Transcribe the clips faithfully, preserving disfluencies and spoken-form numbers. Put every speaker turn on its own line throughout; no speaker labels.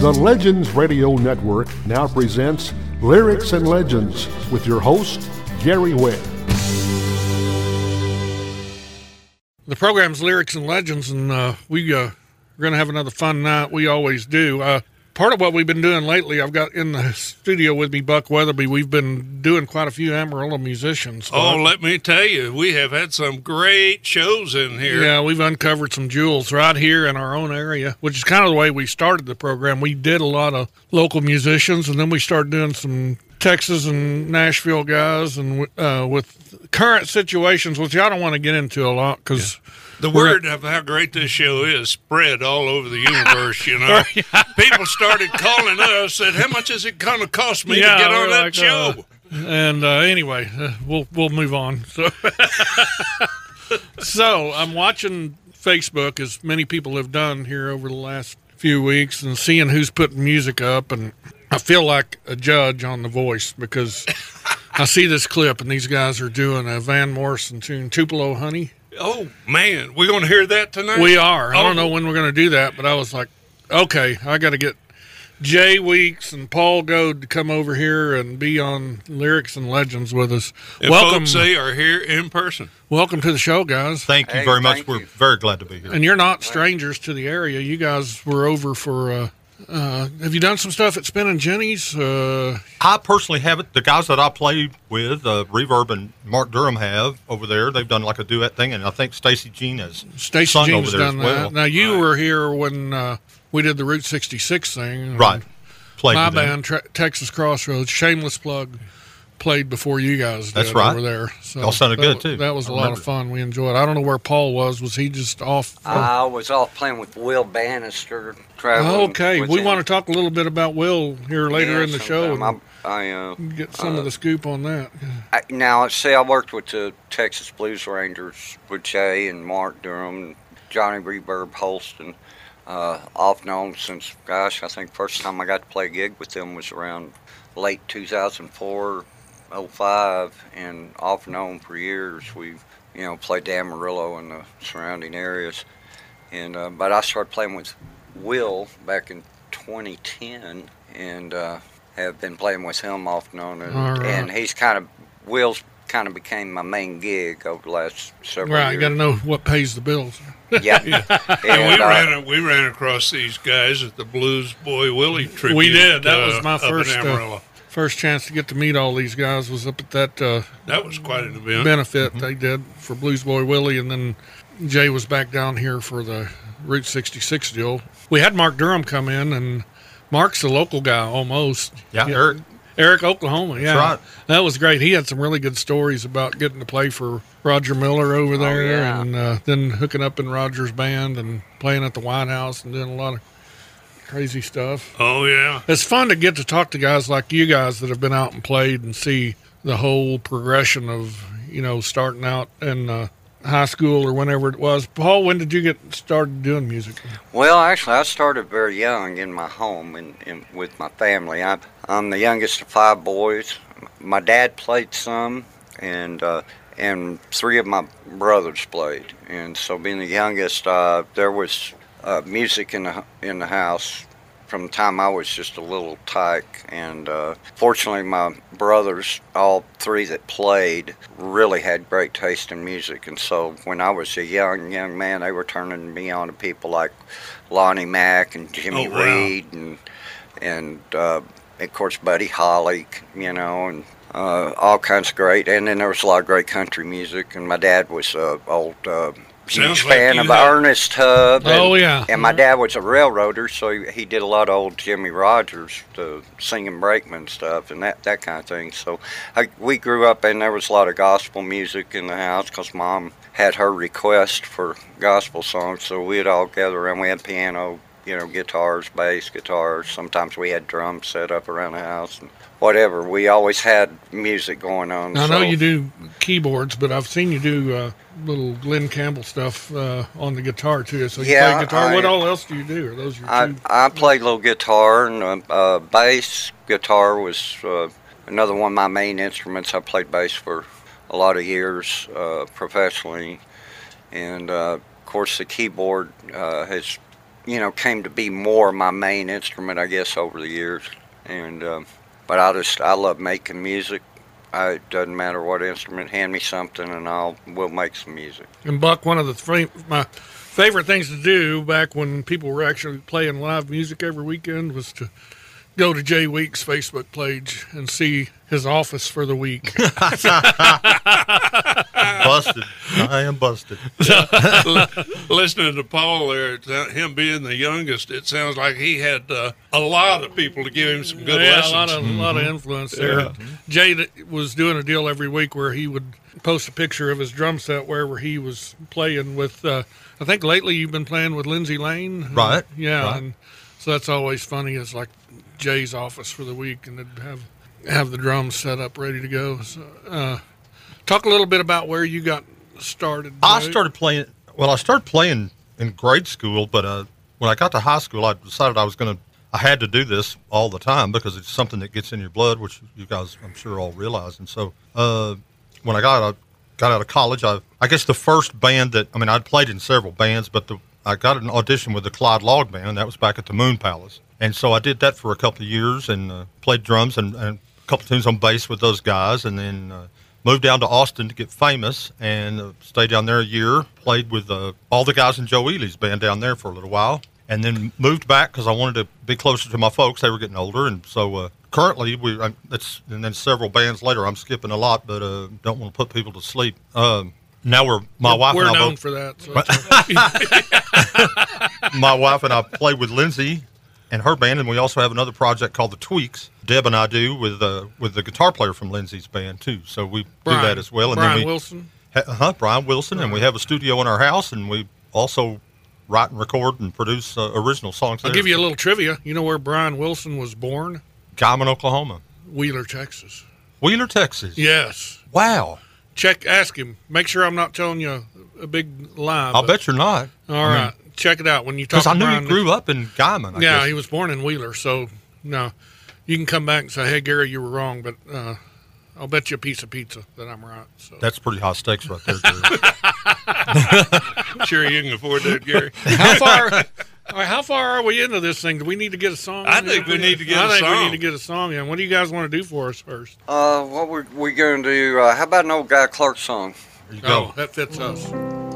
The Legends Radio Network now presents Lyrics and Legends with your host, Gary Webb.
The program's Lyrics and Legends, and uh, we, uh, we're going to have another fun night. We always do. Uh, part of what we've been doing lately, I've got in the studio with me Buck Weatherby. We've been doing quite a few Amarillo musicians. Buck.
Oh, let me tell you, we have had some great shows in here.
Yeah, we've uncovered some jewels right here in our own area, which is kind of the way we started the program. We did a lot of local musicians, and then we started doing some Texas and Nashville guys, and uh, with current situations, which I don't want to get into a lot because... Yeah.
The word of how great this show is spread all over the universe, you know. People started calling us, said, how much is it going to cost me
yeah,
to get on that
like,
show?
Uh, and uh, anyway, uh, we'll we'll move on. So, so I'm watching Facebook, as many people have done here over the last few weeks, and seeing who's putting music up, and I feel like a judge on The Voice because I see this clip, and these guys are doing a Van Morrison tune, Tupelo Honey.
Oh, man. We're going to hear that tonight?
We are.
Oh.
I don't know when we're going to do that, but I was like, okay, I got to get Jay Weeks and Paul Goad to come over here and be on Lyrics and Legends with us.
And
welcome.
Folks, they are here in person.
Welcome to the show, guys.
Thank you
hey,
very much.
you.
We're very glad to be here.
And you're not strangers to the area. You guys were over for, uh, uh, have you done some stuff at Spin and Jenny's? Uh,
I personally haven't. The guys that I played with, uh, Reverb and Mark Durham have over there. They've done like a duet thing, and I think Stacy Jean has
Stacey
sung
Jean's
over there
done
as well.
that. Now, you
Right.
were here when uh, we did the Route sixty-six thing.
Right. Played
My
with them.
band, Tra- Texas Crossroads, shameless plug, played before you guys did
That's right.
over there. So
Y'all sounded
that,
good, too.
That was a
I
lot
remember
of fun. We enjoyed it. I don't know where Paul was. Was he just off?
I was off playing with Will Bannister, traveling.
okay.
with
We
him.
want to talk a little bit about Will here later
Yeah,
in the show.
sometime.
And
I, I, uh,
get some
uh,
of the scoop on that.
I, now, see, I worked with the Texas Blues Rangers with Jay and Mark Durham, Johnny Reverb Holston, uh, off known since, gosh, I think first time I got to play a gig with them was around late two thousand four, oh five, and off known for years. We've, you know, played Amarillo and the surrounding areas. And uh, but I started playing with Will back in twenty ten, and uh, have been playing with him off known. And,
All right.
and he's kind of, Will's kind of became my main gig over the last several
Right. You
years.
got to know what pays the bills.
Yeah.
And
And,
we
uh,
ran we ran across these guys at the Blues Boy Willie tribute.
We did. That
uh,
was my
up in
first, uh,
Amarillo.
First chance to get to meet all these guys was up at that uh,
That was quite an event.
benefit they did for Blues Boy Willie, and then Jay was back down here for the Route sixty-six deal. We had Mark Durham come in, and Mark's a local guy almost.
Yeah, Eric.
Eric, Oklahoma, yeah.
That's right.
That was great. He had some really good stories about getting to play for Roger Miller over there,
yeah.
and uh, then hooking up in Roger's band and playing at the White House and doing a lot of crazy stuff.
Oh, yeah.
It's fun to get to talk to guys like you guys that have been out and played and see the whole progression of, you know, starting out in uh, high school or whenever it was. Paul, when did you get started doing music?
Well, actually, I started very young in my home and, and with my family. I, I'm the youngest of five boys. My dad played some, and uh, and three of my brothers played. And so, being the youngest, uh, there was uh, music in the in the house from the time I was just a little tyke. And uh, fortunately, my brothers, all three that played, really had great taste in music. And so when I was a young, young man, they were turning me on to people like Lonnie Mack and Jimmy
Oh, wow.
Reed and, and uh, of course, Buddy Holly, you know, and uh, all kinds of great. And then there was a lot of great country music. And my dad was an old... Uh,
Sounds
huge
like
fan
you
of
had-
Ernest Tubb. And,
Oh, yeah.
And my dad was a railroader, so he, he did a lot of old Jimmy Rogers, the singing brakeman stuff, and that, that kind of thing. So I, we grew up, and there was a lot of gospel music in the house because Mom had her request for gospel songs. So we'd all gather around. We had piano, you know, guitars, bass, guitars. Sometimes we had drums set up around the house and whatever. We always had music going on.
I
so.
know you do keyboards, but I've seen you do uh, little Glenn Campbell stuff uh, on the guitar, too. So you
Yeah,
play guitar.
I-
what all else do you do? Are those your
I,
two?
I played a little guitar and uh, uh, bass. Guitar was uh, another one of my main instruments. I played bass for a lot of years uh, professionally. And, uh, of course, the keyboard uh, has you know, came to be more my main instrument, I guess, over the years. And uh, but I just I love making music. I, it doesn't matter what instrument. Hand me something, and I'll we'll make some music.
And Buck, one of the th- my favorite things to do back when people were actually playing live music every weekend was to go to Jay Weeks' Facebook page and see his office for the week.
Busted. I am busted.
Listening to Paul there, him being the youngest, it sounds like he had uh, a lot of people to give him some good
yeah,
lessons.
a lot of, mm-hmm. lot of influence there.
Yeah.
Jay was doing a deal every week where he would post a picture of his drum set wherever he was playing with, uh, I think lately you've been playing with Lindsay Lane.
Right.
Yeah,
right.
and so that's always funny. It's like Jay's office for the week, and they'd have have the drums set up ready to go. So, uh, talk a little bit about where you got started.
I
Jay.
started playing. Well, I started playing in grade school, but uh, when I got to high school, I decided I was going to. I had to do this all the time because it's something that gets in your blood, which you guys, I'm sure, all realize. And so, uh, when I got I got out of college, I I guess the first band that I mean, I'd played in several bands, but the I got an audition with the Clyde Log Band. That was back at the Moon Palace. And so I did that for a couple of years and uh, played drums and, and a couple of tunes on bass with those guys, and then uh, moved down to Austin to get famous and uh, stayed down there a year, played with uh, all the guys in Joe Ely's band down there for a little while, and then moved back because I wanted to be closer to my folks. They were getting older, and so uh, currently, we I, it's, and then several bands later, I'm skipping a lot, but uh, don't want to put people to sleep. Um, now we're, my wife
we're
and I
known
both,
for that. So that's
my wife and I play with Lindsay and her band, and we also have another project called The Tweaks. Deb and I do with uh, with the guitar player from Lindsay's band too. So we
Brian,
do that as well. And
Brian
then we,
Wilson.
Ha- uh-huh, Brian Wilson,
Brian.
and we have a studio in our house, and we also write and record and produce uh, original songs.
I'll
there.
give you a little trivia. You know where Brian Wilson was born?
Guyman, Oklahoma.
Wheeler, Texas.
Wheeler, Texas.
Yes.
Wow.
Check. Ask him. Make sure I'm not telling you a, a big lie.
I'll
but-
bet you're not.
All
I mean,
right. Check it out when you talk
Because I
to
knew
Brian.
he grew up in Guyman. I
yeah,
guess.
he was born in Wheeler. So, no, you can come back and say, hey, Gary, you were wrong, but uh, I'll bet you a piece of pizza that I'm right. So
That's pretty high stakes right there, Gary.
Sure, you can afford that, Gary.
how far all right, how far are we into this thing? Do we need to get a song?
I
in
think
here?
we need to get
I
a
think we
song.
need to get a song in. What do you guys want to do for us first?
Uh, what we're we going to do? Uh, how about an old Guy Clark song?
There you go.
Oh, that fits us.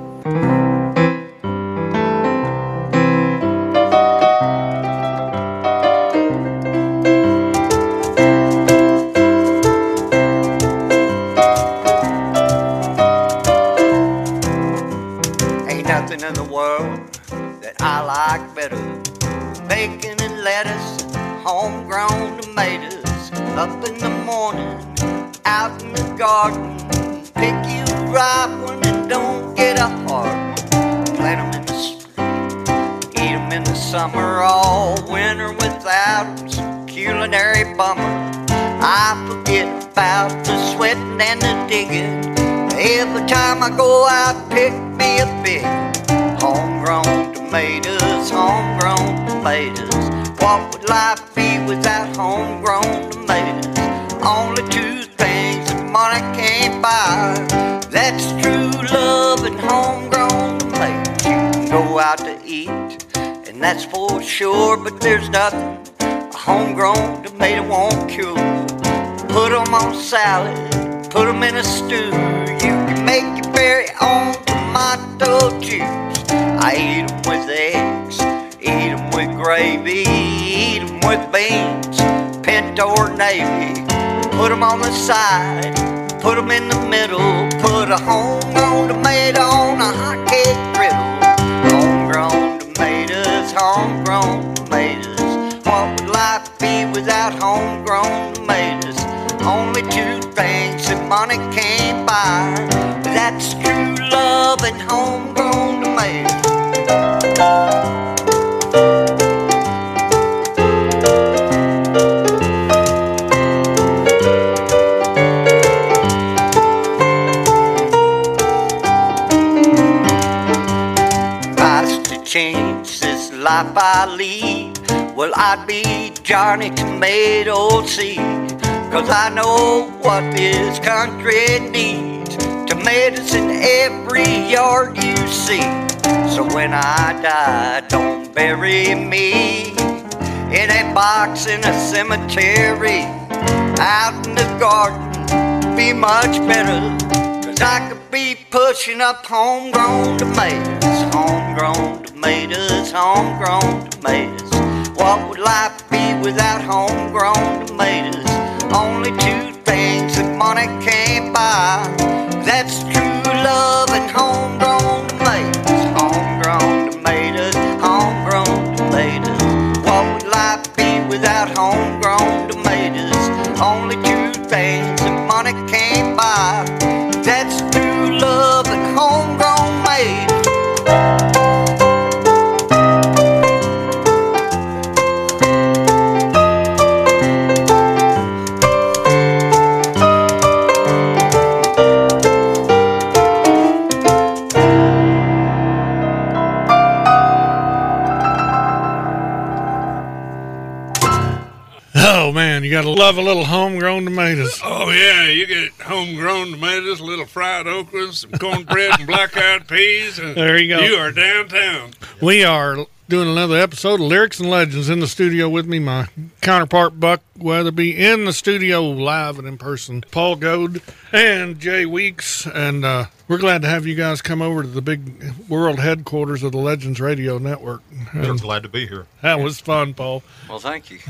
Ain't nothing in the world that I like better. Bacon and lettuce, homegrown tomatoes. Up in the morning, out in the garden. Pick you a ripe one and don't get a hard one. Plant 'em in the spring, eat 'em in the summer. All winter without 'em, some culinary bummer. I forget about the sweating and the digging. Every time I go out, pick me a big homegrown tomatoes, homegrown tomatoes. What would life be without homegrown tomatoes? Only two things that money can't buy. That's true love and homegrown tomatoes. You can go out to eat, and that's for sure, but there's nothing a homegrown tomato won't cure. Put 'em on salad, put 'em in a stew. You can make your very own tomato juice. I eat 'em with eggs, eat 'em with gravy, eat 'em with beans, pinto or navy. Put 'em on the side, put 'em in the middle. Put a homegrown tomato on a hot cake griddle. Homegrown tomatoes, homegrown tomatoes. What would life be without homegrown tomatoes? Only two things that money can't buy. That's true love and homegrown tomatoes. If I was to change this life I lead, well, I'd be Johnny Tomato Seed. Cause I know what this country needs. Tomatoes in every yard you see. So when I die, don't bury me in a box in a cemetery out in the garden. Be much better, 'cause I could be pushing up homegrown tomatoes, homegrown tomatoes, homegrown tomatoes. What would life be without homegrown tomatoes? Only two things that money can't buy. That's true love and homegrown tomatoes, homegrown tomatoes, homegrown tomatoes. What would life be without homegrown tomatoes? Only two things that money can't buy. That's true love and homegrown tomatoes.
Oh man, you gotta love a little homegrown tomatoes.
Oh, yeah, you get homegrown tomatoes, a little fried okra, some cornbread, and black-eyed peas. And
There you go.
You are downtown.
We are doing another episode of Lyrics and Legends. In the studio with me, my counterpart Buck Weatherby. In the studio, live and in person, Paul Goad and Jay Weeks. And uh, we're glad to have you guys come over to the big world headquarters of the Legends Radio Network.
We're
And
glad to be here.
that was fun, Paul.
Well, thank you.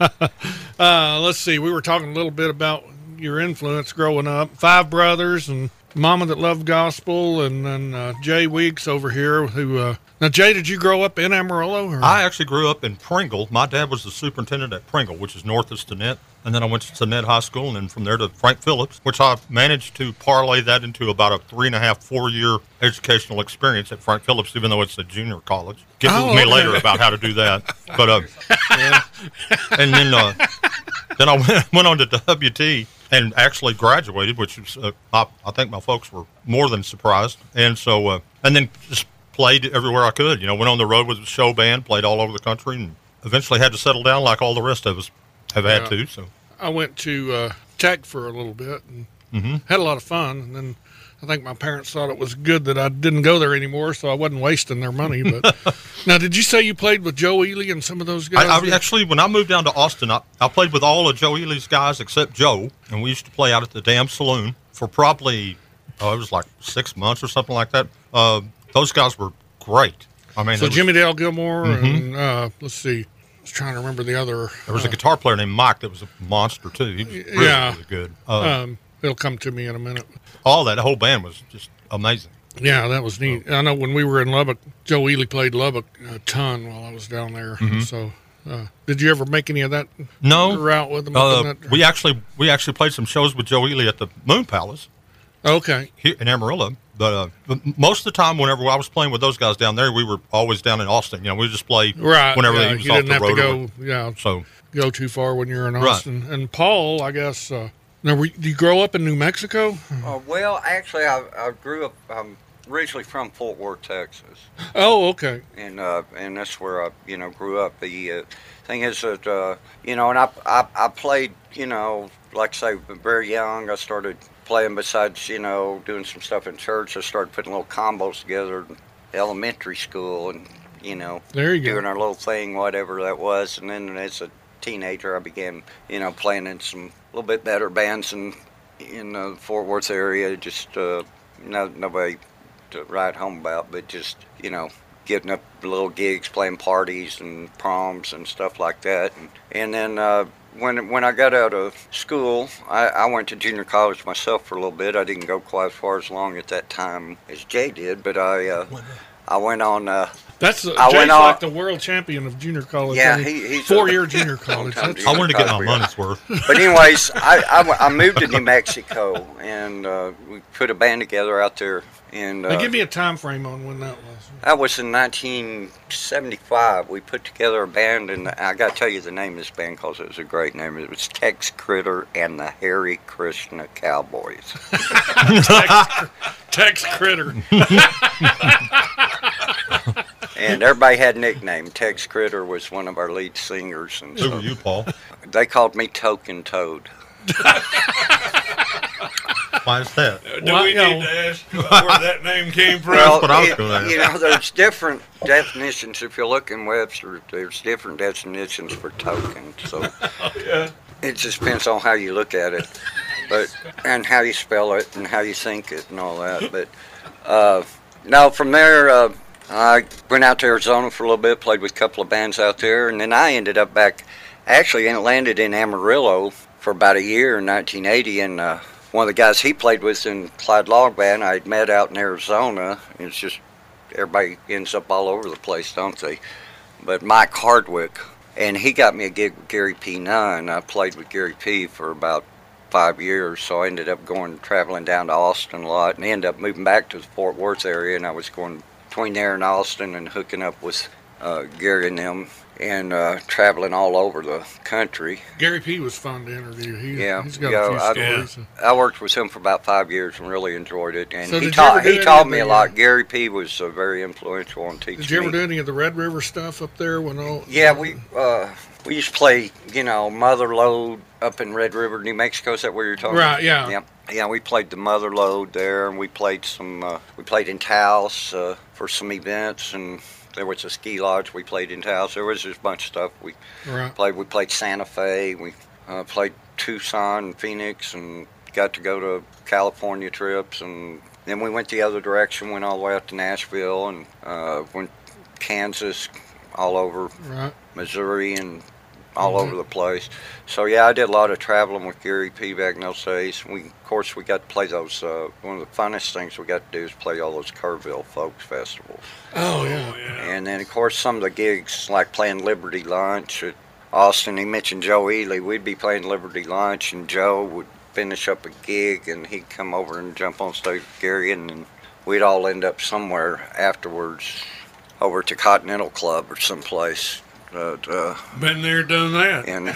Uh, let's see. We were talking a little bit about your influence growing up. Five brothers and Mama that loved gospel, and then uh, Jay Weeks over here. Who uh, now, Jay, did you grow up in Amarillo? Or?
I actually grew up in Pringle. My dad was the superintendent at Pringle, which is north of Stinnett. And then I went to Stinnett High School, and then from there to Frank Phillips, which I managed to parlay that into about a three and a half, four year educational experience at Frank Phillips, even though it's a junior college. Get
Oh,
with me
okay.
later about how to do that. But uh, and then uh, then I went, went on to W T and actually graduated, which was uh, I, I think my folks were more than surprised. And so uh, and then just played everywhere I could. You know, went on the road with a show band, played all over the country, and eventually had to settle down like all the rest of us have had
Yeah.
to. So.
I went to uh, Tech for a little bit and
Mm-hmm.
had a lot of fun. And then I think my parents thought it was good that I didn't go there anymore, so I wasn't wasting their money. But now, did you say you played with Joe Ely and some of those guys?
I, I actually, when I moved down to Austin, I, I played with all of Joe Ely's guys except Joe, and we used to play out at the Damn Saloon for probably, oh, it was like six months or something like that. Uh, those guys were great. I mean,
so
there was,
Jimmy Dale Gilmore
Mm-hmm.
and uh, let's see, I was trying to remember the other.
there was
uh,
a guitar player named Mike that was a monster too. He was really,
Yeah.
really good. Uh,
Um, it'll come to me in a minute.
all that whole band was just amazing.
Yeah, that was neat. I know when we were in Lubbock, Joe Ely played Lubbock a ton while I was down there.
Mm-hmm.
So, uh, did you ever make any of that
No,
route with them? up
uh,
in that-
we actually we actually played some shows with Joe Ely at the Moon Palace
Okay.
here in Amarillo. But, uh, but most of the time, whenever I was playing with those guys down there, we were always down in Austin. You know, we would just play
Right.
whenever
yeah,
he was
you
off
didn't
the
have
road.
to
or
go,
what-
yeah,
So
go too far when you're in
Right.
Austin. And Paul, I guess, uh, now, were, did you grow up in New Mexico?
Uh, well, actually, I, I grew up. I'm originally from Fort Worth, Texas,
Oh, okay.
and uh, and that's where I, you know, grew up. The uh, thing is that, uh, you know, and I, I I played, you know, like I say, very young. I started playing besides, you know, doing some stuff in church. I started putting little combos together in elementary school, and you know,
There you go.
doing our little thing, whatever that was. And then as a teenager, I began, you know, playing in some little bit better bands in in the Fort Worth area. Just uh, no nobody to write home about, but just, you know, getting up little gigs, playing parties and proms and stuff like that. And and then uh, when when I got out of school, I, I went to junior college myself for a little bit. I didn't go quite as far as long at that time as Jay did, but I uh, I went on. Uh,
That's uh,
I
Jay's
went on-
like the world champion of junior college.
Yeah,
I mean,
he- he's
four-year
a-
junior college.
long-time
That's,
I wanted to get my
Probably,
money's worth.
But anyways, I, I, I moved to New Mexico, and uh, we put a band together out there. And uh,
now, give me a time frame on when that was.
that was in nineteen seventy-five. We put together a band, and I got to tell you the name of this band because it was a great name. It was Tex Critter and the Hare Krishna Cowboys.
Tex, Tex Critter.
And everybody had a nickname. Tex Critter was one of our lead singers, and
Who
so
were you, Paul?
they called me Token Toad.
Why is that?
Uh, do
Well,
we
you know-
need to ask where that name came from?
Well,
what I was
it-
gonna ask.
you know, there's different definitions. If you look in Webster, there's different definitions for token. So
Yeah.
it just depends on how you look at it, but and how you spell it and how you think it and all that. But uh, now from there, uh, I went out to Arizona for a little bit, played with a couple of bands out there, and then I ended up back. Actually, and landed in Amarillo for about a year in nineteen eighty, and uh, one of the guys he played with in Clyde Log Band I'd met out in Arizona. It's just everybody ends up all over the place, don't they? But Mike Hardwick, and he got me a gig with Gary P. Nunn. I played with Gary P. for about five years, so I ended up going traveling down to Austin a lot, and ended up moving back to the Fort Worth area, and I was going between there and Austin and hooking up with uh, Gary and them, and uh, traveling all over the country.
Gary P was fun to interview. He,
Yeah,
he's got
yeah,
a few
I-
stories.
I worked with him for about five years and really enjoyed it. And
So
he
did you
taught
ever do
he
any
taught
of
me a
the,
lot.
uh,
Gary P was uh, very influential on teaching
Did you ever
me.
do any of the Red River stuff up there? When all,
Yeah, we uh, we used to play, you know, Mother Lode up in Red River, New Mexico. Is that where you're talking?
Right, yeah.
Yeah, yeah. We played the Mother Lode there, and we played some. Uh, we played in Taos uh, for some events, and there was a ski lodge we played in Taos. There was just a bunch of stuff we
Right.
played. We played Santa Fe. We uh, played Tucson and Phoenix, and got to go to California trips, and then we went the other direction. Went all the way up to Nashville, and uh, went Kansas, all over
Right.
Missouri, and all
Mhm.
over the place. So yeah, I did a lot of traveling with Gary P back in those days. We, of course, we got to play those. Uh, one of the funnest things we got to do is play all those Kerrville folk festivals.
Oh, yeah.
And then, of course, some of the gigs, like playing Liberty Lunch at Austin. He mentioned Joe Ely. We'd be playing Liberty Lunch, and Joe would finish up a gig, and he'd come over and jump on stage with Gary, and then we'd all end up somewhere afterwards, over to Continental Club or someplace. Uh, uh,
Been there, done that.
and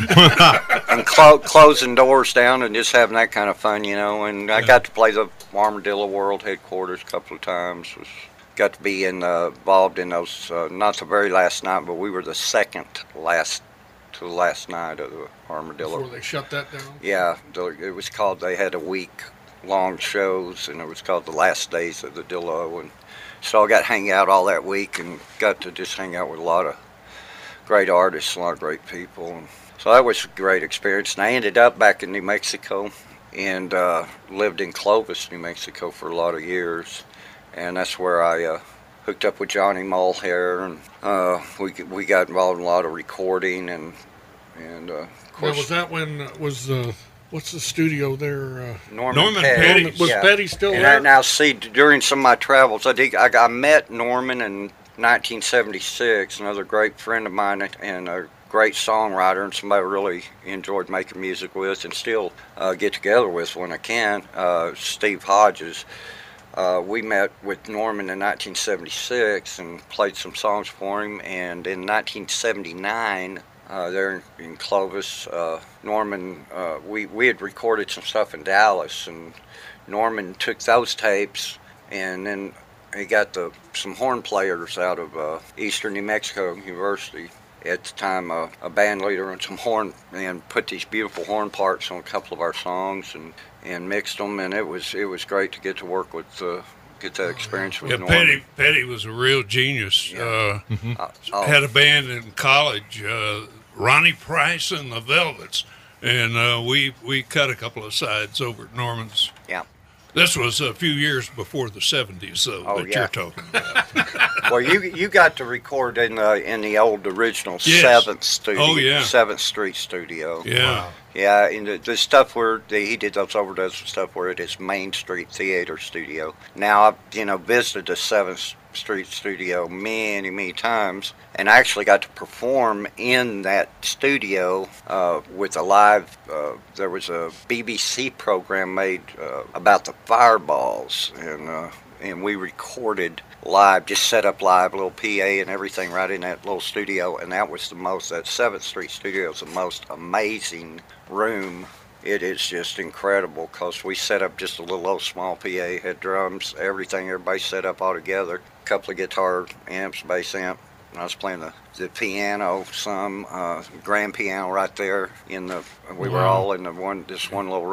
and clo- closing doors down and just having that kind of fun, you know. And I
Yeah.
got to play the Armadillo World headquarters a couple of times. Was got to be in, uh, involved in those. Uh, not the very last night, but we were the second last to the last night of the Armadillo.
Before they shut that down.
Yeah, the, it was called. They had a week long shows, and it was called the Last Days of the Dillo. And so I got to hang out all that week and got to just hang out with a lot of great artists, a lot of great people. And so that was a great experience. And I ended up back in New Mexico and uh, lived in Clovis, New Mexico for a lot of years. And that's where I uh, hooked up with Johnny Mulhair, and uh, we we got involved in a lot of recording, and and uh, of
Now,
course
was that when uh, was uh, what's the studio there? Uh,
Norman,
Norman
Petty.
Petty.
was
yeah.
Petty still
And
there?
I, now, see, during some of my travels, I did. I, I met Norman in nineteen seventy-six. Another great friend of mine, and a great songwriter, and somebody I really enjoyed making music with, and still uh, get together with when I can. Uh, Steve Hodges. Uh, we met with Norman in nineteen seventy-six and played some songs for him. And in nineteen seventy-nine, uh, there in Clovis, uh, Norman, uh, we we had recorded some stuff in Dallas, and Norman took those tapes, and then he got the some horn players out of uh, Eastern New Mexico University at the time, uh, a band leader, and some horn, and put these beautiful horn parts on a couple of our songs, and, and mixed them, and it was it was great to get to work with, uh, get that experience with
Yeah,
Norman.
Petty Petty was a real genius.
Yeah.
Uh,
Uh, oh,
had a band in college, uh, Ronnie Price and the Velvets, and uh, we we cut a couple of sides over at Norman's.
Yeah.
This was a few years before the seventies, though,
Oh,
that
yeah.
you're talking about.
Well, you you got to record in the in the old original
Yes.
Seventh Studio,
Oh, yeah.
Seventh Street Studio.
Yeah.
Yeah, and the, the stuff where the, he did those overdubs and stuff where it is Main Street Theater Studio. Now I've you know visited the Seventh Street Studio many many times, and I actually got to perform in that studio uh, with a live. Uh, there was a B B C program made uh, about the fireballs, and uh, and we recorded live, just set up live, little P A and everything right in that little studio, and that was the most, that seventh Street studio is the most amazing room. It is just incredible because we set up just a little old small P A, had drums, everything, everybody set up all together, a couple of guitar amps, bass amp. I was playing the, the piano, some uh, grand piano right there in the. We were
Wow.
all in the one this one little room,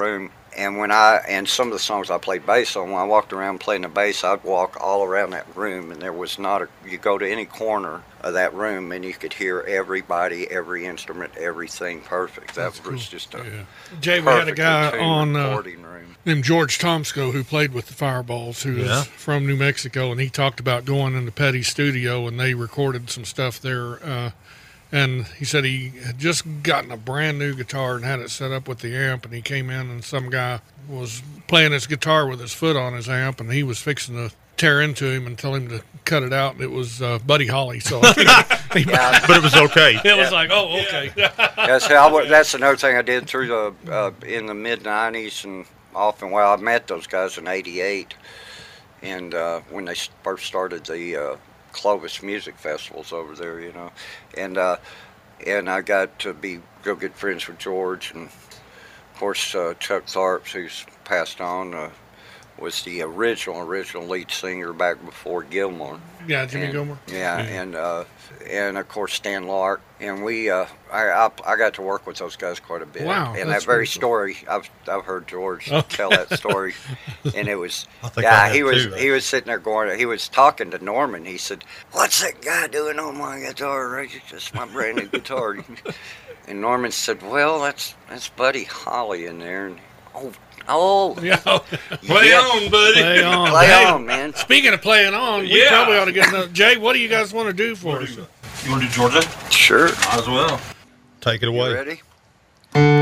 and when I and some of the songs I played bass on, when I walked around playing the bass, I'd walk all around that room, and there was not a. You go to any corner of that room, and you could hear everybody, every instrument, everything perfect. That
That's
was
cool.
just a
Yeah. Jay, we had a guy
perfectly tuned
on uh,
recording room.
named George Tomsko who played with the Fireballs, who
Yeah.
is from New Mexico, and he talked about going into Petty's studio, and they recorded some stuff there. Uh, and he said he had just gotten a brand new guitar and had it set up with the amp, and he came in, and some guy was playing his guitar with his foot on his amp, and he was fixing to tear into him and tell him to cut it out. And it was uh, Buddy Holly, so he, he,
Yeah,
But it was okay.
it was like, oh, okay.
that's how. I, that's another thing I did through the uh, in the mid nineties, and often. Well, I met those guys in eighty-eight, and uh, when they first started the uh, Clovis music festivals over there, you know, and uh, and I got to be real good friends with George, and of course uh, Chuck Tharps, who's passed on, uh, was the original original lead singer back before Gilmore.
Yeah, Jimmy
And-
Gilmore.
Yeah, and uh, and of course Stan Lark, and we uh, I, I I got to work with those guys quite a bit.
Wow,
And
that's
that very
really cool.
story, I've I've heard George
Okay.
tell that story, and it was
I think I
yeah
have
he was
too.
he was sitting there going, he was talking to Norman. He said, "What's that guy doing on my guitar? Right, it's just my brand new guitar." And Norman said, "Well, that's that's Buddy Holly in there." And oh oh
Yeah,
Play
yeah,
on, buddy.
play on.
play
Hey,
on, man.
Speaking of playing on, we
Yeah.
probably ought to get another. Jay, what do you guys want to do for us?
You want to do Georgia?
Sure.
Might as well.
Take it
You
away.
ready?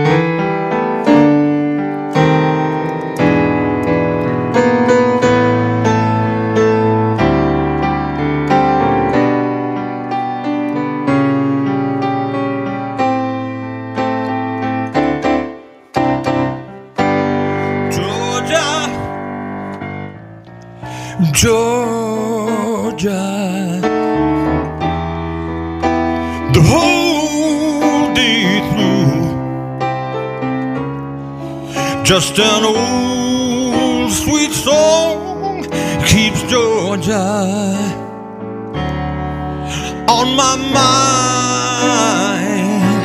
Georgia, Georgia, the whole day through, just an old sweet song keeps Georgia on my mind.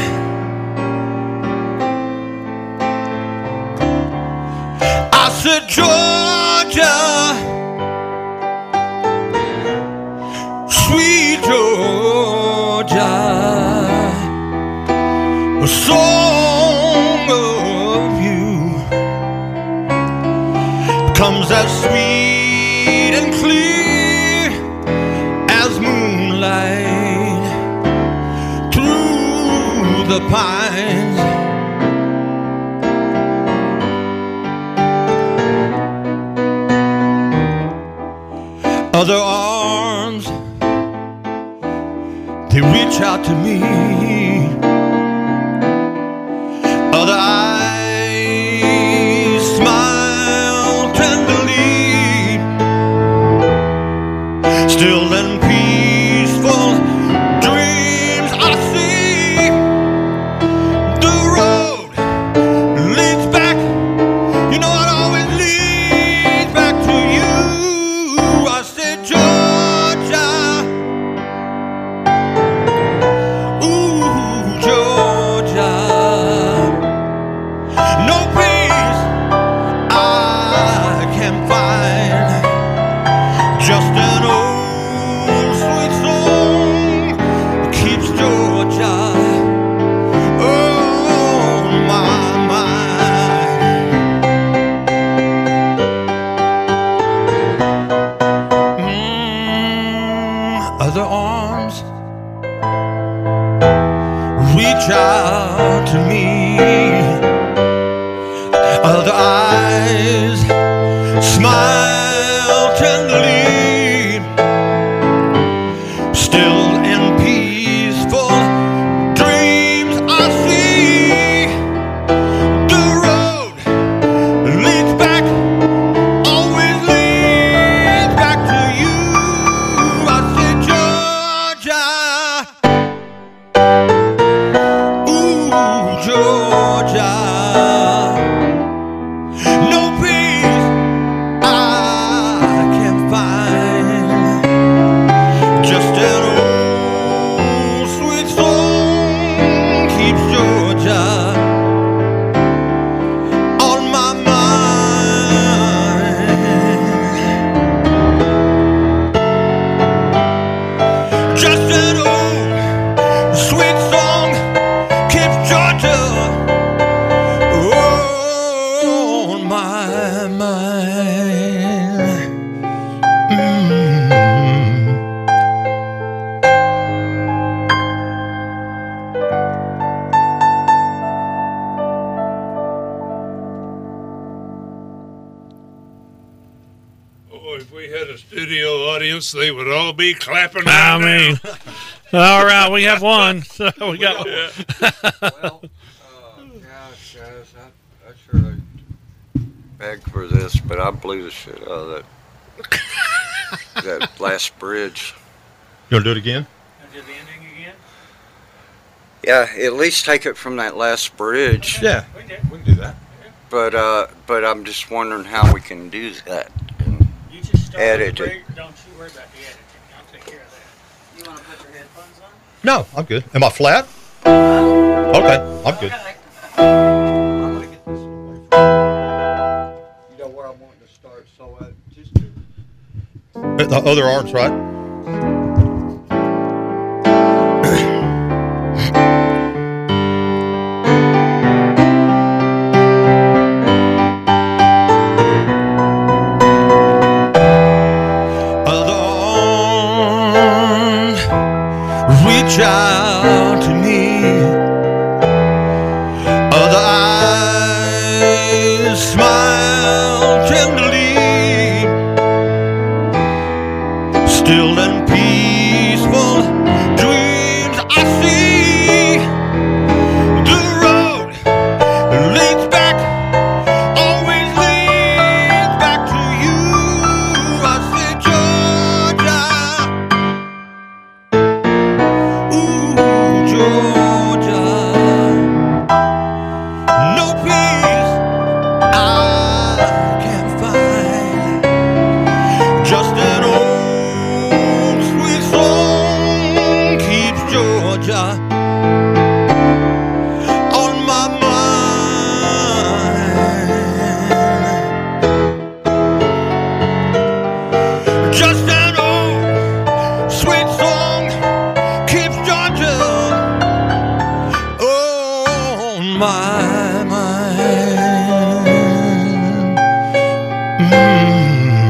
I said, Georgia, sweet Georgia, a song of you comes as sweet and clear as moonlight through the pines. Other arms, they reach out to me. Other eyes smile tenderly. Still and peaceful dreams I see. The road leads back. You know it always leads back to you. I said, Georgia, ooh, Georgia, no peace I can find, just an old sweet song keeps Georgia on my mind. Mm, other arms reach out to me. Other eyes smile tenderly. Still in peaceful dreams I see. The road leads back, always leads back to you. I said, Georgia, ooh, Georgia, no peace I Georgia on my mind. Mm.
Oh, if we had a studio audience, they would all be clapping.
I
right
mean, all right, we have one. So we got.
now.
Well, uh, gosh, guys, I, I sure beg for this, but I blew the shit out of that that last bridge.
You want to do it again?
Do the ending again?
Yeah, at least take it from that last bridge.
Yeah,
We did.
we can do that.
But uh, but I'm just wondering how we can do that. And
You just start
Edit
with
it.
the break. Don't you worry about the editing. I'll take care of that. You want to put your headphones on?
No, I'm good. Am I flat? Okay, I'm good.
Okay.
I'm gonna get this away from you. You know where I'm wanting to start, so uh, just do.
The other arms, right?
Other arms reach out to me. Other eyes smile tenderly. Still and peaceful dreams I see. The road leads back, always leads back to you. I say, Georgia, ooh, Georgia, no peace I can find, just an old sweet song keeps Georgia on my mind. Just an old sweet song keeps Georgia on my mind. Mm.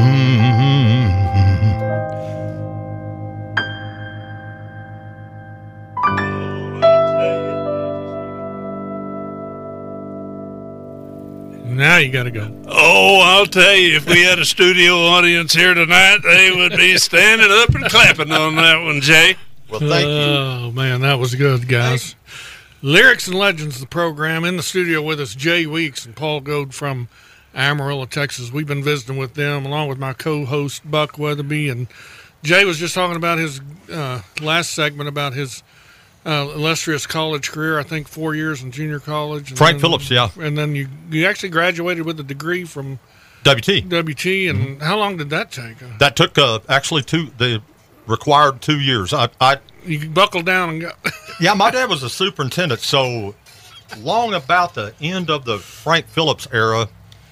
Now you got to go.
Oh, I'll tell you, if we had a studio audience here tonight, they would be standing up and clapping on that one, Jay.
Well, thank you.
Oh man, that was good, guys. Lyrics and Legends, the program. In the studio with us, Jay Weeks and Paul Goad from Amarillo, Texas. We've been visiting with them along with my co-host Buck Weatherby, and Jay was just talking about his uh, last segment about his uh, illustrious college career. I think four years in junior college. And
Frank
then-
Phillips, yeah.
And then you you actually graduated with a degree from
W T.
W T. And how long did that take?
That took uh, actually two, the required two years. I, I,
You buckled down and got.
yeah, my dad was a superintendent, so long about the end of the Frank Phillips era,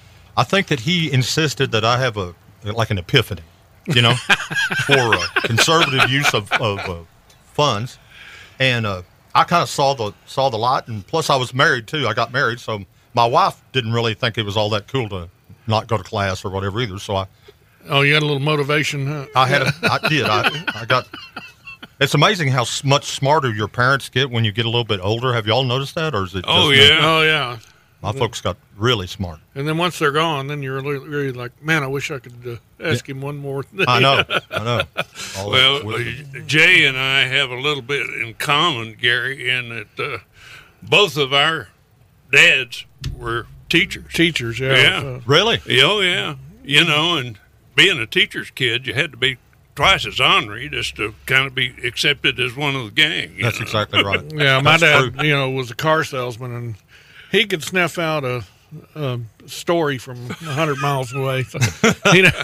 I think that he insisted that I have a like an epiphany, you know, for uh, conservative use of, of uh, funds, and uh, I kind of saw the saw the light, and plus I was married too. I got married, so my wife didn't really think it was all that cool to not go to class or whatever either. So I,
Oh, you had a little motivation, huh?
I had, a, I did, I, I got. It's amazing how s- much smarter your parents get when you get a little bit older. Have y'all noticed that, or is it?
Oh,
just me?
yeah.
Oh, yeah.
My folks got really smart.
And then once they're gone, then you're really, really like, man, I wish I could uh, ask him one more thing.
I know, I know. All
Well,
that wisdom.
uh, Jay and I have a little bit in common, Gary, in that uh, both of our dads were teachers.
Teachers, yeah.
Yeah.
Uh,
Really?
Oh, yeah. You know, and being a teacher's kid, you had to be twice as ornery just to kind of be accepted as one of the gang. you
That's
know?
exactly right.
yeah, my
That's
dad,
true.
you know, was a car salesman, and he could sniff out a, a story from a hundred miles away. So, you know,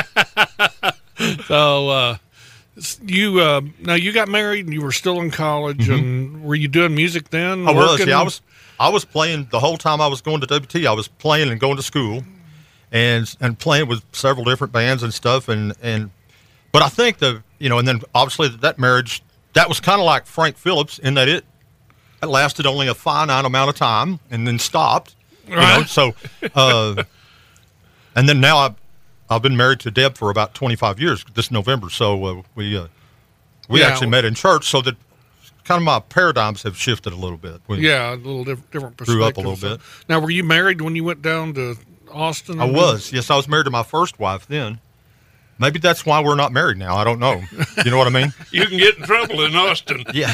so uh, you uh, now you got married, and you were still in college, and were you doing music then?
I was.
working?
Yeah, I was. I was playing the whole time I was going to W T. I was playing and going to school, and and playing with several different bands and stuff. And and but I think the you know, and then obviously that marriage that was kind of like Frank Phillips in that it it lasted only a finite amount of time and then stopped. You know,
Right.
so, uh, and then now I've, I've been married to Deb for about twenty-five years this November. So uh, we uh, we
Yeah.
actually met in church, so that kind of my paradigms have shifted a little bit. We,
Yeah, a little diff- different perspective.
Grew up a little bit.
Now, were you married when you went down to Austin?
I was. Yes, I was married to my first wife then. Maybe that's why we're not married now. I don't know. You know what I mean?
You can get in trouble in Austin.
Yeah.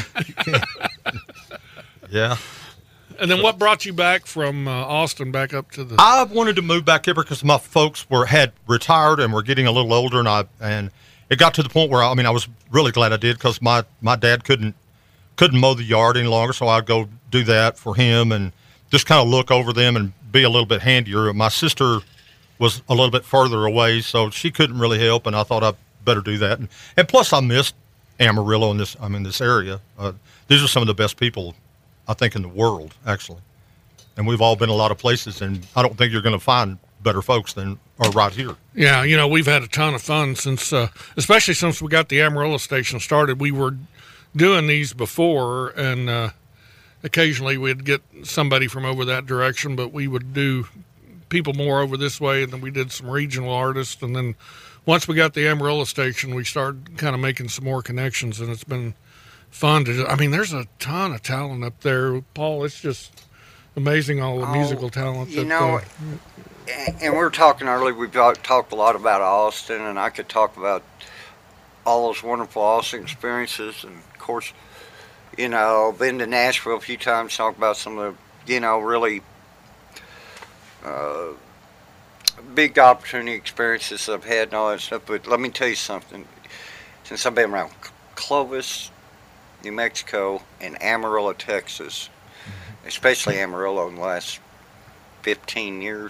Yeah.
And then what brought you back from uh, Austin back up to the?
I wanted to move back here because my folks were had retired and were getting a little older, and I and it got to the point where I mean I was really glad I did because my my dad couldn't couldn't mow the yard any longer, so I'd go do that for him and just kind of look over them and be a little bit handier. My sister was a little bit further away, so she couldn't really help, and I thought I'd better do that. And, and plus, I missed Amarillo in this. I'm in this area. Uh, these are some of the best people, I think, in the world, actually. And we've all been a lot of places, and I don't think you're going to find better folks than are right here.
Yeah, you know, we've had a ton of fun since, uh, especially since we got the Amarillo station started. We were doing these before, and uh, occasionally we'd get somebody from over that direction, but we would do people more over this way, and then we did some regional artists. And then once we got the Amarillo station, we started kind of making some more connections, and it's been fun to, I mean, there's a ton of talent up there, Paul. It's just amazing, all the
Oh,
musical talent.
you
that,
know,
uh,
And and we were talking earlier, we've talked talked a lot about Austin, and I could talk about all those wonderful Austin experiences. And of course, you know, been to Nashville a few times, talk about some of the, you know, really uh, big opportunity experiences I've had and all that stuff. But let me tell you something. Since I've been around Clovis, New Mexico, and Amarillo, Texas, especially Amarillo in the last fifteen years,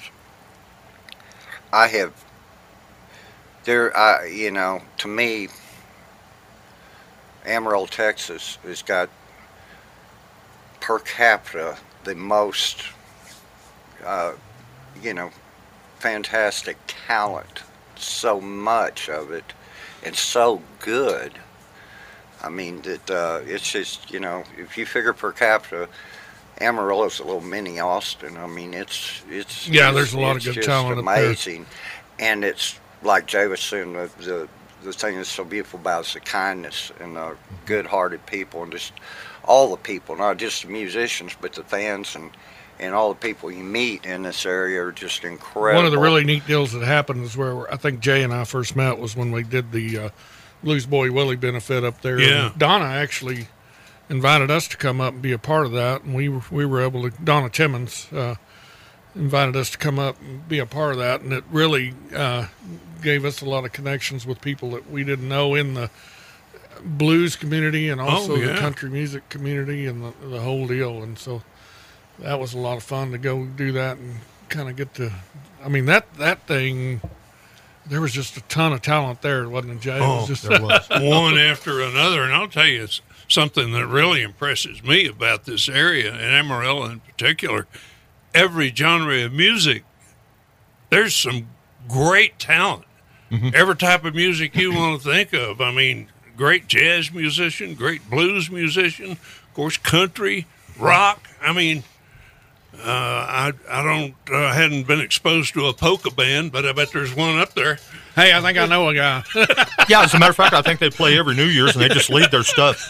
I have, there, I, you know, to me, Amarillo, Texas has got per capita the most, uh, you know, fantastic talent, so much of it, and so good. I mean, that uh, it's just, you know, if you figure per capita, Amarillo's a little mini Austin. I mean, it's it's
Yeah,
it's-
there's a lot of
it's
good
just
talent up there.
amazing, and it's like Jay was saying, the, the the thing that's so beautiful about it is the kindness and the good-hearted people, and just all the people, not just the musicians, but the fans and and all the people you meet in this area are just incredible.
One of the really neat deals that happened is where I think Jay and I first met was when we did the uh, Blues Boy Willie benefit up there.
Yeah.
And Donna actually invited us to come up and be a part of that, and we were, we were able to. Donna Timmons uh, invited us to come up and be a part of that, and it really uh, gave us a lot of connections with people that we didn't know in the blues community and also
Oh, yeah.
the country music community and the, the whole deal. And so that was a lot of fun to go do that and kind of get to. I mean, that that thing. There was just a ton of talent there, wasn't it, Jay? It
Oh,
was just,
There was.
one after another. And I'll tell you, it's something that really impresses me about this area, and Amarillo in particular. Every genre of music, there's some great talent. Every type of music you want to think of. I mean, great jazz musician, great blues musician, of course, country, rock. I mean, uh, I I don't uh, hadn't been exposed to a polka band, but I bet there's one up there.
hey, I think I know a guy.
Yeah, as a matter of fact, I think they play every New Year's and they just leave their stuff.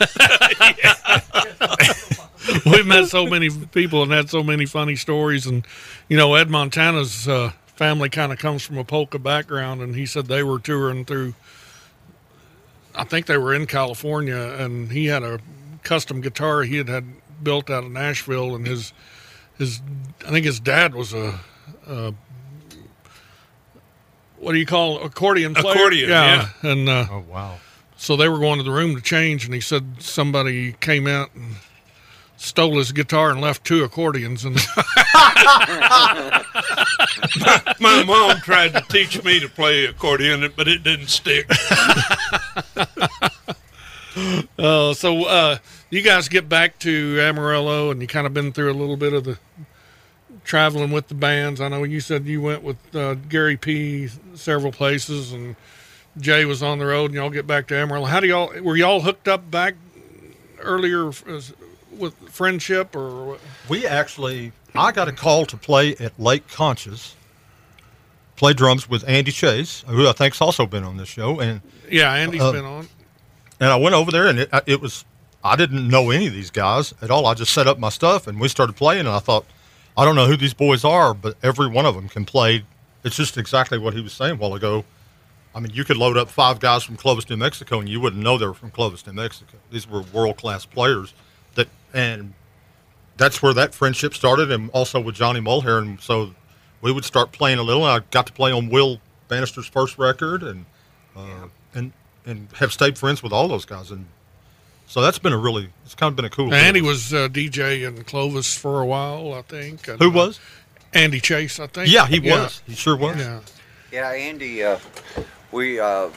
We've met so many people and had so many funny stories. And, you know, Ed Montana's uh, family kind of comes from a polka background, and he said they were touring through, I think they were in California, and he had a custom guitar he had had built out of Nashville, and his, his I think his dad was a, a what do you call it? Accordion player?
Accordion, yeah.
And uh,
Oh, wow.
so they were going to the room to change, and he said somebody came out and stole his guitar and left two accordions. And
My mom tried to teach me to play accordion, but it didn't stick.
uh, so uh, you guys get back to Amarillo, and you kind of been through a little bit of the traveling with the bands. I know you said you went with uh, Gary P. several places, and Jay was on the road, and y'all get back to Amarillo. How do y'all were y'all hooked up back earlier? with friendship or what?
We actually, I got a call to play at Lake Conchas, play drums with Andy Chase, who I think's also been on this show, and
Yeah, Andy's
uh,
been on.
and I went over there, and it, it was, I didn't know any of these guys at all. I just set up my stuff, and we started playing, and I thought, I don't know who these boys are, but every one of them can play. It's just exactly what he was saying a while ago. I mean, you could load up five guys from Clovis, New Mexico, and you wouldn't know they were from Clovis, New Mexico. These were world-class players. That, and that's where that friendship started, and also with Johnny Mulhare. And so we would start playing a little. And I got to play on Will Bannister's first record, and uh, and and have stayed friends with all those guys. And so that's been a really, it's kind of been a cool.
Andy was uh, D J in Clovis for a while, I think. And,
Who was?
Uh, Andy Chase, I think.
Yeah, he was. He sure was.
Yeah.
Yeah, Andy, uh, we uh,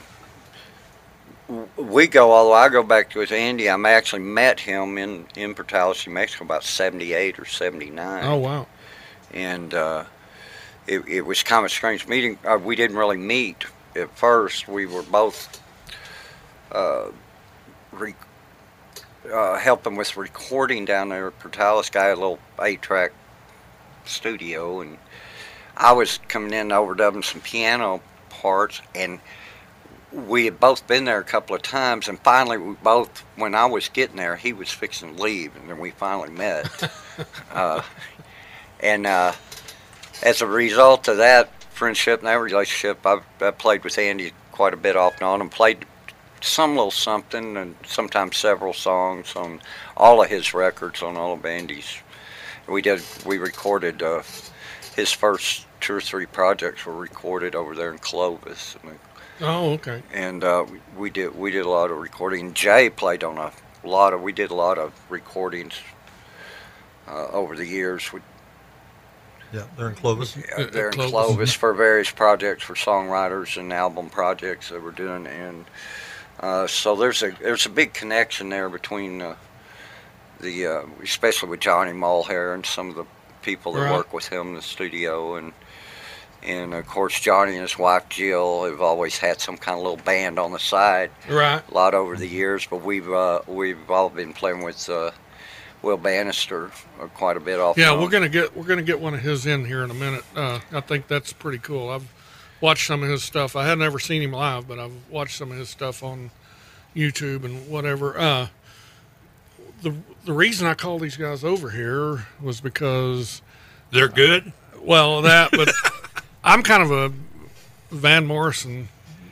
w- we go all the way. I go back to with Andy. I actually met him in, in Portales, New Mexico, about seventy-eight or seventy-nine.
Oh, wow.
And uh, it, it was kind of a strange meeting. Uh, we didn't really meet at first. We were both uh, re- uh, helping with recording down there at Portales. Guy had a little eight-track studio, and I was coming in overdubbing some piano parts, and we had both been there a couple of times, and finally we both, when I was getting there, he was fixing to leave, and then we finally met. uh, and uh, as a result of that friendship and that relationship, I've, I played with Andy quite a bit off and on, and played some little something, and sometimes several songs on all of his records, on all of Andy's. We did, we recorded uh, his first two or three projects were recorded over there in Clovis. I mean,
Oh, okay.
and uh, we, we did we did a lot of recording. Jay played on a lot of. We did a lot of recordings uh, over the years. We,
Yeah, they're in Clovis.
uh, there in
Clovis.
Clovis for various projects for songwriters and album projects that we're doing, and uh, so there's a there's a big connection there between uh, the uh, especially with Johnny Mulhare and some of the people that
Right.
work with him in the studio, and. And of course, Johnny and his wife Jill have always had some kind of little band on the side.
Right.
A lot over the years, but we've uh, we've all been playing with uh, Will Bannister uh, quite a bit off.
Yeah,
and on.
we're gonna get we're gonna get one of his in here in a minute. Uh, I think that's pretty cool. I've watched some of his stuff. I had never seen him live, but I've watched some of his stuff on YouTube and whatever. Uh, the the reason I called these guys over here was because,
They're good.
well, that, but I'm kind of a Van Morrison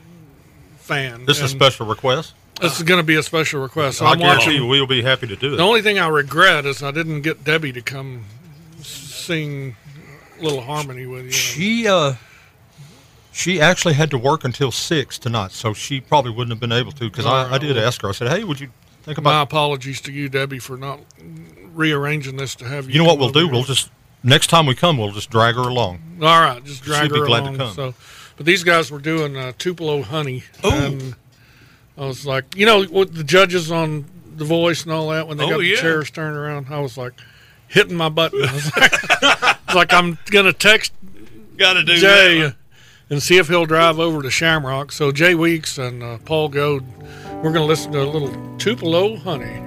fan.
This is a
and
special request.
This is going to be a special request. So
I
I'm
guarantee
watching.
you we'll be happy to do it.
The only thing I regret is I didn't get Debbie to come s- sing a little harmony with you.
She uh, she actually had to work until six tonight, so she probably wouldn't have been able to. Because I, I did ask her. I said, "Hey, would you think
My
about?"
apologies to you, Debbie, for not rearranging this to have you.
You know what
come
we'll
over
do?
here.
We'll just next time we come, we'll just drag her along.
All right, just drag
She'd be
her
glad to
along.
come.
So, but these guys were doing uh, Tupelo Honey, and I was like, you know, what the judges on The Voice and all that when they
Oh,
got
yeah.
the chairs turned around, I was like hitting my button. I was like, I was like I'm gonna text
Got to do
Jay
that.
and see if he'll drive over to Shamrock. So Jay Weeks and uh, Paul Goad, we're gonna listen to a little Tupelo Honey.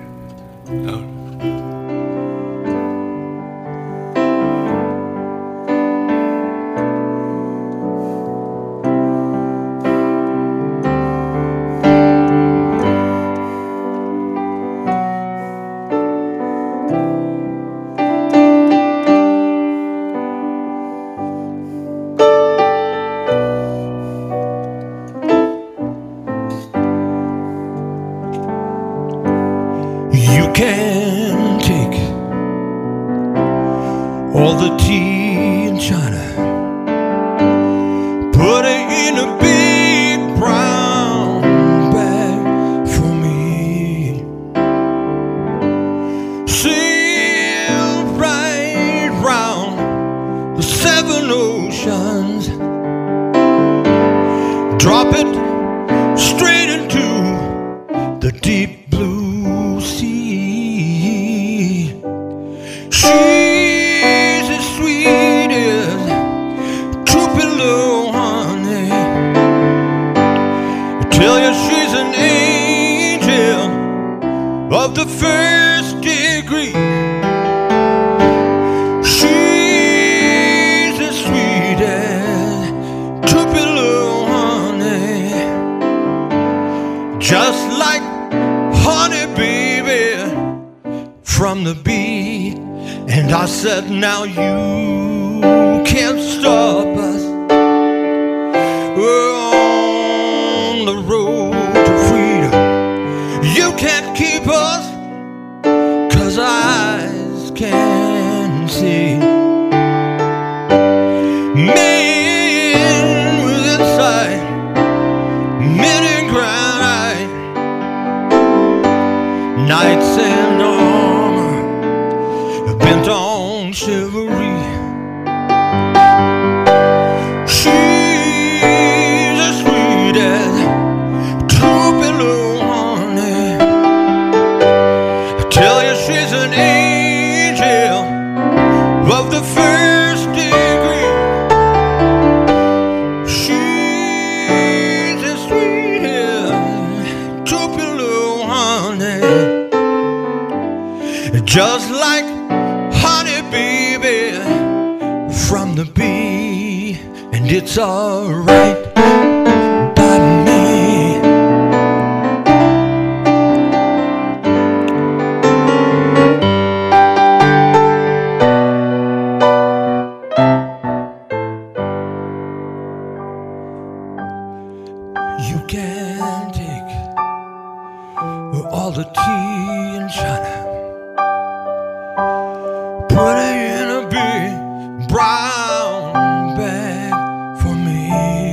You can take all the tea in China, put it in a big brown bag for me, sail right round the seven oceans, drop it straight into the deep blue sea. She's as sweet as And I said, now you can't stop us. We're on the road to freedom. You can't keep us, 'cause eyes can see. Men with insight, men in granite, knights in armor, bent on chivalry. She's as sweet as Tupelo honey. I tell you, she's an angel of the first degree. She's as sweet as Tupelo honey. Just like honey, baby, from the bee, and it's alright by me. You can take all the tea in China, put it in a big brown bag for me.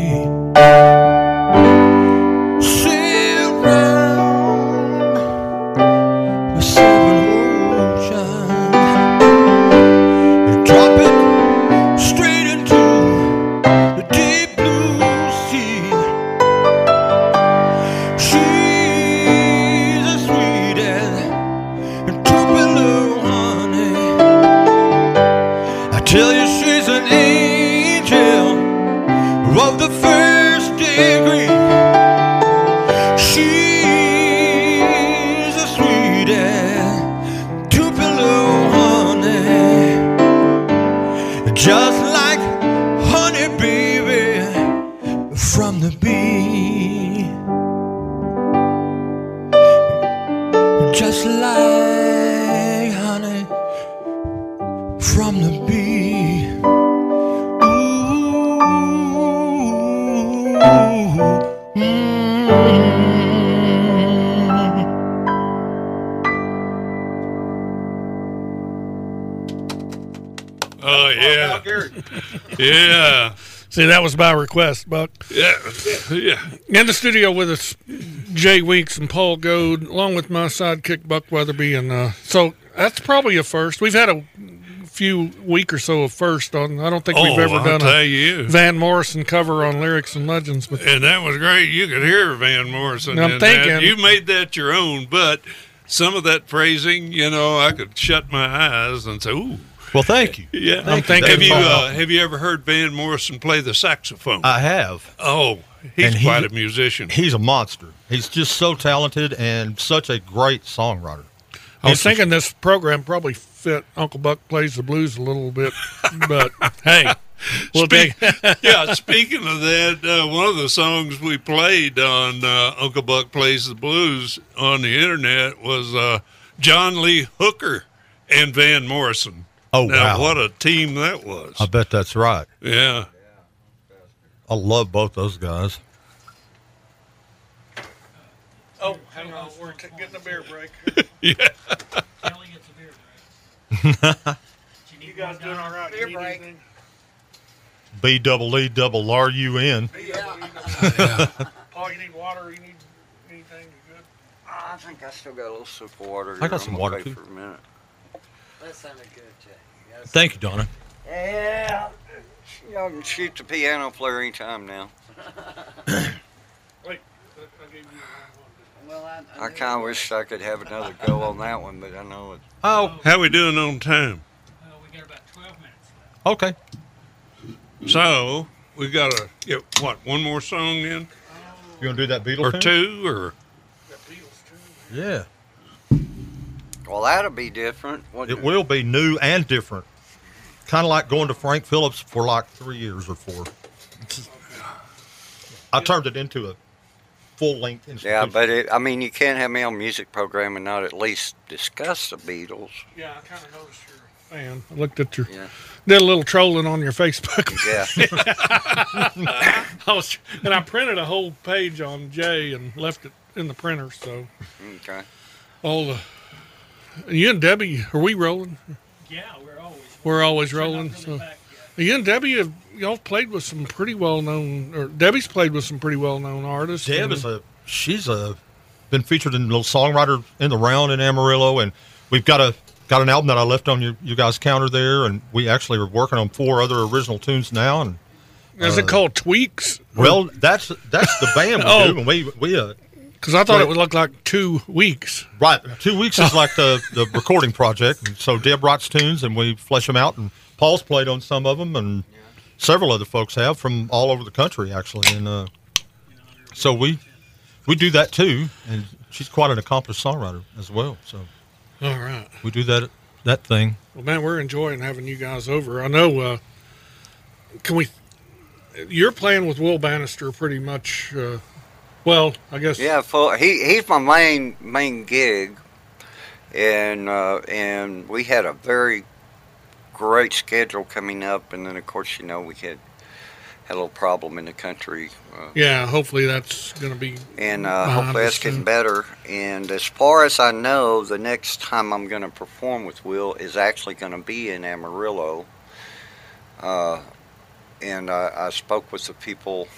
Sail round the seven oceans and drop it straight into the deep blue sea. She's as sweet as Tupelo honey. I tell you, she's an angel of the first degree. She's as sweet as Tupelo honey. Just like honey, baby, from the bee. Just like honey from the bee. Ooh, mm.
Oh yeah, yeah,
See, that was by request, Buck.
yeah, yeah.
In the studio with us, Jay Weeks and Paul Goad, along with my sidekick, Buck Weatherby. And uh, so that's probably a first. We've had a few week or so of first on. I don't think we've
Oh,
ever
I'll
done
tell
a
you.
Van Morrison cover on Lyrics and Legends. But
And that was great. You could hear Van Morrison.
I'm
in that.
thinking-
You made that your own, but some of that phrasing, you know, I could shut my eyes and say, "Ooh,
Well, thank you.
yeah."
I'm thinking-
Have you
Paul.
uh, have you ever heard Van Morrison play the saxophone?
I have.
oh, he's
And he-
quite a musician.
He's a monster. He's just so talented and such a great songwriter.
I was thinking this program probably fit Uncle Buck Plays the Blues a little bit. But hey, we'll
Speak-
take.
yeah, speaking of that, uh, one of the songs we played on uh, Uncle Buck Plays the Blues on the internet was uh, John Lee Hooker and Van Morrison.
Oh,
Now,
wow.
what a team that was.
I bet that's right.
Yeah.
I love both those guys.
Oh, hang on, we're t- getting a beer break.
Yeah.
Kelly gets a beer break.
You guys doing all right?
Beer
You need
break.
anything?
B double E double R U N.
Paul, you need water? You need anything? You good?
I think I still got a little sip of water here.
I got
I'm
some
gonna
water,
wait
too.
for a minute.
That sounded good, Jay. You gotta
Thank you, Donna.
Yeah. Y'all can shoot the piano player anytime now.
Wait, I gave you the wrong one.
Well, I,
I
knew
kind of
it.
wish I could have another go on that one, but I know it.
Oh,
How we doing on time?
Well, we got about twelve minutes left.
okay.
So, we got to get, what, one more song in?
You want to do that Beatles
Or
thing?
two? Or
Got Beatles, too.
Yeah.
Well, that'll be different. What,
It will be new and different. Kind of like going to Frank Phillips for like three years or four. I turned it into a full length
Yeah,
institution.
but it, I mean, you can't have me on music program and not at least discuss the Beatles.
Yeah, I kind of noticed you're a fan. I looked at your,
Yeah.
did a little trolling on your Facebook.
Yeah.
I was, and I printed a whole page on Jay and left it in the printer. So
Okay.
all the, you and Debbie, are we rolling?
Yeah, we're always.
We're always
We're not
rolling.
really
So
back yet.
you and Debbie, have, y'all played with some pretty well known, or Debbie's played with some pretty well known artists.
Deb
and-
is a she's a been featured in Little Songwriter in the Round in Amarillo, and we've got a got an album that I left on you you guys' counter there, and we actually are working on four other original tunes now. And
Is it called Tweaks?
well, that's that's the band we
Oh.
do, and we we uh,
Because I thought
Right.
it would look like two weeks.
right two weeks is like the the recording project, and so Deb writes tunes and we flesh them out, and Paul's played on some of them, and several other folks have from all over the country actually, and uh, so we we do that too, and she's quite an accomplished songwriter as well. So
All right.
we do that that thing.
Well, man, we're enjoying having you guys over. I know. Uh, can we? You're playing with Will Bannister pretty much. Uh, well, I guess.
Yeah, full, he he's my main main gig, and uh, and we had a very great schedule coming up, and then of course you know we had had a little problem in the country, uh,
Yeah. Hopefully that's going to be.
and uh,
Behind
hopefully
us
that's getting
soon.
better. And as far as I know, the next time I'm going to perform with Will is actually going to be in Amarillo. Uh, and I, I spoke with the people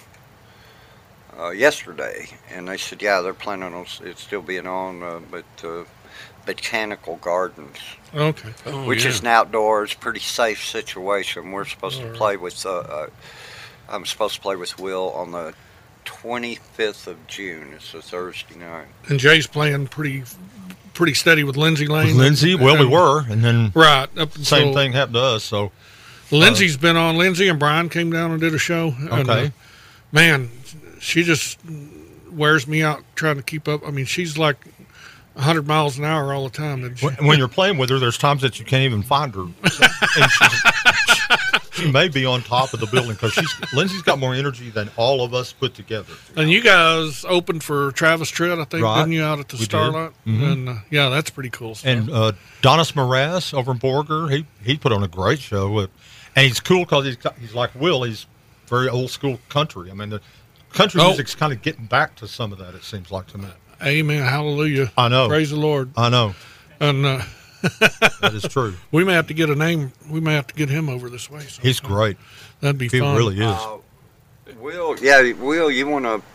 uh, yesterday, and they said, yeah, they're planning on s- it still being on, uh, but uh, Botanical Gardens,
Okay.
Oh,
which
yeah.
is an outdoors, pretty safe situation. We're supposed
All
to
right.
play with. Uh, uh, I'm supposed to play with Will on the twenty-fifth of June. It's a Thursday night.
And Jay's playing pretty, pretty steady with Lindsay Lane.
With Lindsay, well, we
And-
were, and then
Right. Up until,
same thing happened to us. So
Lindsay's been on. Lindsay and Brian came down and did a show. And,
Okay.
uh, man, she just wears me out trying to keep up. I mean, she's like one hundred miles an hour all the time. And she,
when, when you're playing with her, there's times that you can't even find her. So- and she's, she may be on top of the building because she's Lindsay's got more energy than all of us put together.
and you guys opened for Travis Tritt, I think,
Right.
didn't you, out at the
We did.
Starlight?
Mhm.
And uh, yeah, that's pretty cool stuff.
And uh, Donis Moraz over in Borger, he he put on a great show, uh, and he's cool because he's got- he's like Will. He's very old school country. I mean, the country
Oh.
music's kind of getting back to some of that. It seems like to me.
Amen. Hallelujah.
I know.
Praise the Lord.
I know
And uh,
that is true.
we may have to get a name. We may have to get him over this way. sometime.
He's great.
That'd be
He
fun.
really is.
Uh, Will, yeah, Will, you want to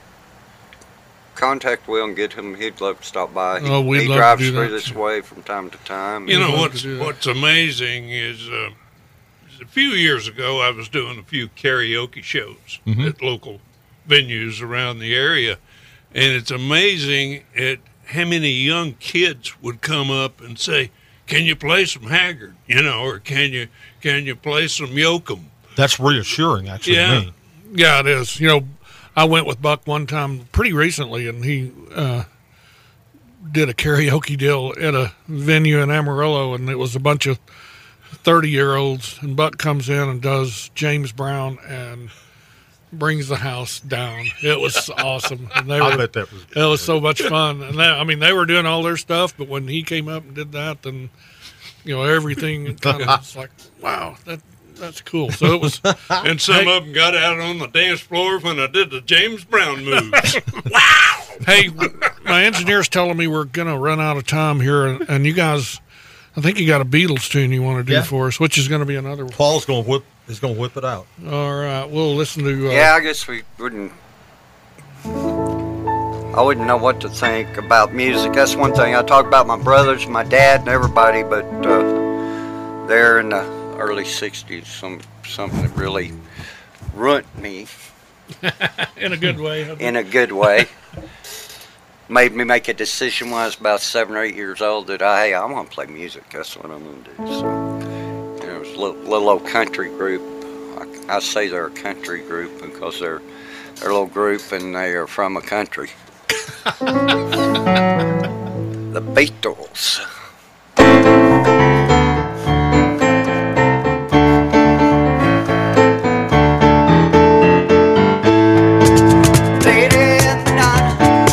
contact Will and get him? He'd love to stop by. He,
Oh, we'd
he
love to
drives
do
through
that,
this
too.
way from time to time.
You know
love to
what's
do that.
what's amazing is uh, a few years ago I was doing a few karaoke shows
Mhm.
at local venues around the area, and it's amazing at how many young kids would come up and say, "Can you play some Haggard?" You know, or "Can you can you play some Yoakum?"
That's reassuring, actually.
Yeah.
To me.
Yeah, it is. You know, I went with Buck one time pretty recently, and he uh, did a karaoke deal at a venue in Amarillo, and it was a bunch of thirty-year-olds, and Buck comes in and does James Brown and brings the house down. It was awesome. And they
I
were,
bet that was.
it was so much fun. And they, I mean, they were doing all their stuff, but when he came up and did that, then, you know, everything kind of was like, wow, that that's cool. So it was,
And some
Hey.
of them got out on the dance floor when I did the James Brown moves.
hey, my engineer's telling me we're going to run out of time here, and, and you guys, I think you got a Beatles tune you want to do
Yeah.
for us, which is going to be another one.
Paul's going to whip. He's going to whip it out.
All right, we'll listen to. Uh,
Yeah, I guess we wouldn't. I wouldn't know what to think about music. That's one thing. I talk about my brothers, my dad, and everybody, but uh, there in the early sixties, some something that really ruined me
in a good way.
in a good way. Made me make a decision when I was about seven or eight years old that I, hey, I want to play music. That's what I'm going to do. So, you know, it was a little, little old country group. I, I say they're a country group because they're they're a little group and they are from a country. The Beatles. Late in the night,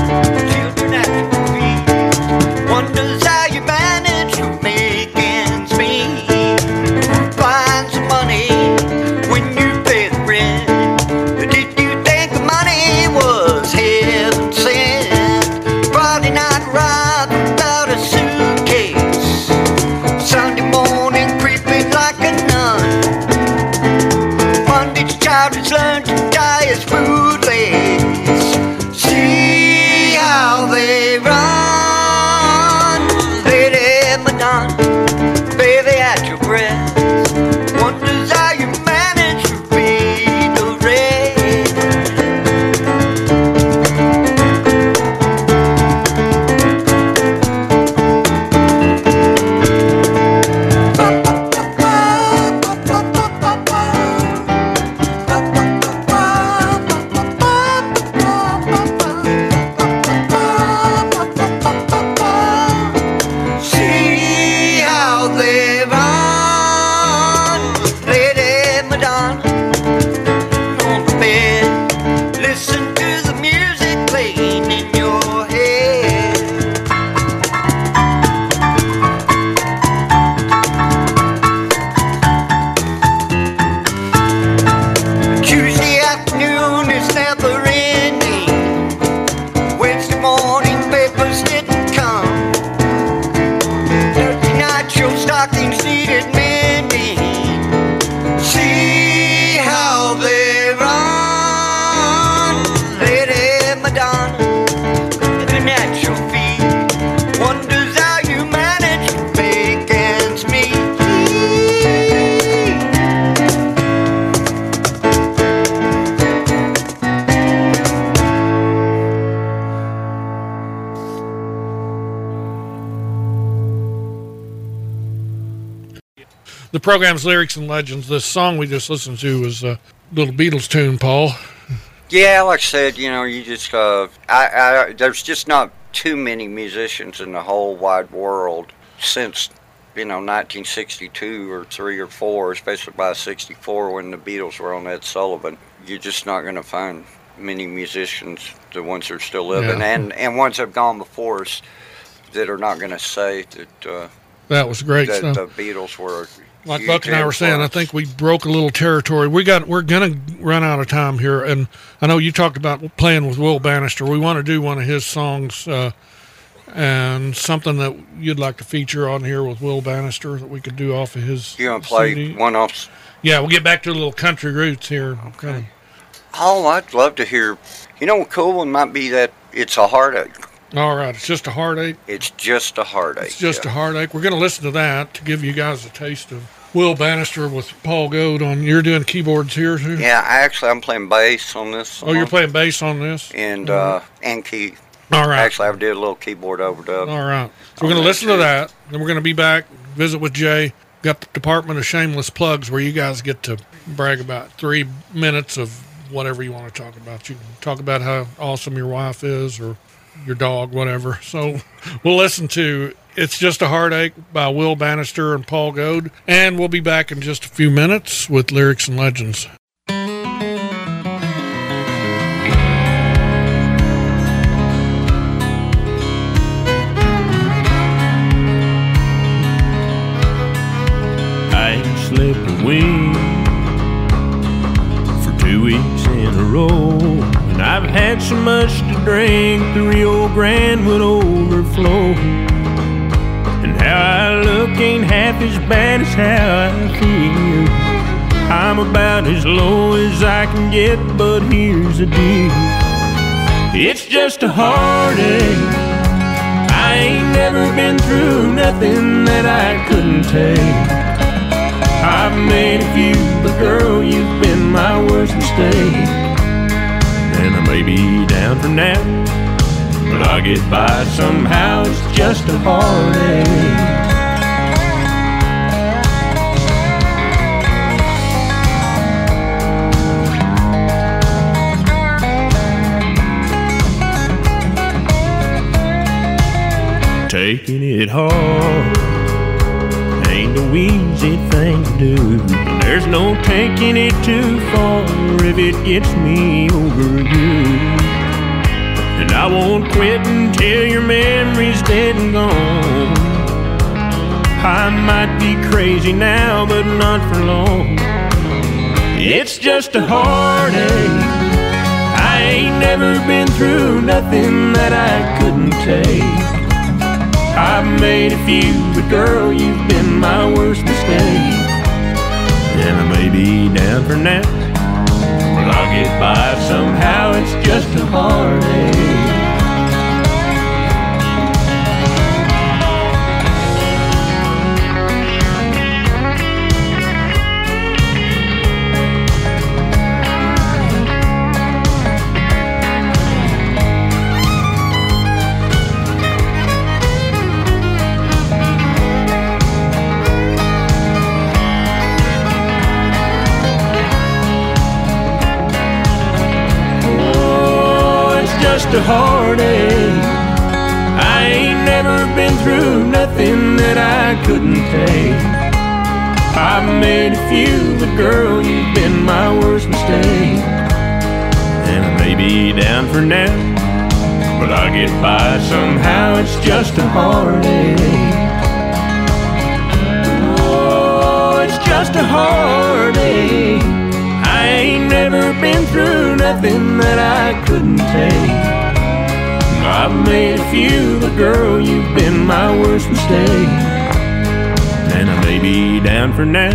The program's Lyrics and Legends. This song we just listened to was a little Beatles tune, Paul.
Yeah, like I said, you know, you just, uh, I, I, there's just not too many musicians in the whole wide world since, you know, nineteen sixty-two or three or four, especially by sixty-four when the Beatles were on Ed Sullivan. You're just not going to find many musicians, the ones that are still living,
Yeah.
and, and ones that have gone before us that are not going to say that, uh,
That was great
that
stuff.
the Beatles were.
Like
huge
Buck and I were saying, I
influence.
think we broke a little territory. We got, we're gonna run out of time here, and I know you talked about playing with Will Bannister. We want to do one of his songs, uh, and something that you'd like to feature on here with Will Bannister that we could do off of his.
You want to play
C D.
one off?
Yeah, we'll get back to the little country roots here.
Okay. Oh, I'd love to hear. You know, what cool one might be that it's a heartache.
All right, it's just a heartache.
It's just a heartache.
It's just
yeah.
a heartache. We're going to listen to that to give you guys a taste of Will Bannister with Paul Goad on. You're doing keyboards here too.
Yeah, actually, I'm playing bass on this.
Oh, you're
song.
playing bass on this.
And uh, and key.
All right.
Actually, I did a little keyboard overdub.
All right. So we're
on
going to
that
listen to
too.
that. Then we're going to be back, visit with Jay. Got the Department of Shameless Plugs where you guys get to brag about three minutes of whatever you want to talk about. You can talk about how awesome your wife is or your dog, whatever. So we'll listen to It's Just a Heartache by Will Bannister and Paul Goad. And we'll be back in just a few minutes with Lyrics and Legends.
I ain't slept a wink for two weeks in a row, and I've had so much to drink the Rio Grande would overflow. And how I look ain't half as bad as how I feel. I'm about as low as I can get, but here's the deal. It's just a heartache. I ain't never been through nothing that I couldn't take. I've made a few, but girl, you've been my worst mistake. And I may be down for now, but I'll get by somehow. It's just a heartache. Taking it hard ain't no easy thing to do. There's no taking it too far if it gets me over you. And I won't quit until your memory's dead and gone. I might be crazy now, but not for long. It's just a heartache. I ain't never been through nothing that I couldn't take. I've made a few, but girl, you've been my worst mistake. And I may be down for now, but I'll get by somehow. It's just a heartache. Just a heartache. I ain't never been through nothing that I couldn't take. I've made a few, but girl, you've been my worst mistake. And I may be down for now, but I'll get by somehow. It's just a heartache. Oh, it's just a heartache. I ain't never been through nothing that I couldn't take. I've made a few, but girl, you've been my worst mistake. And I may be down for now,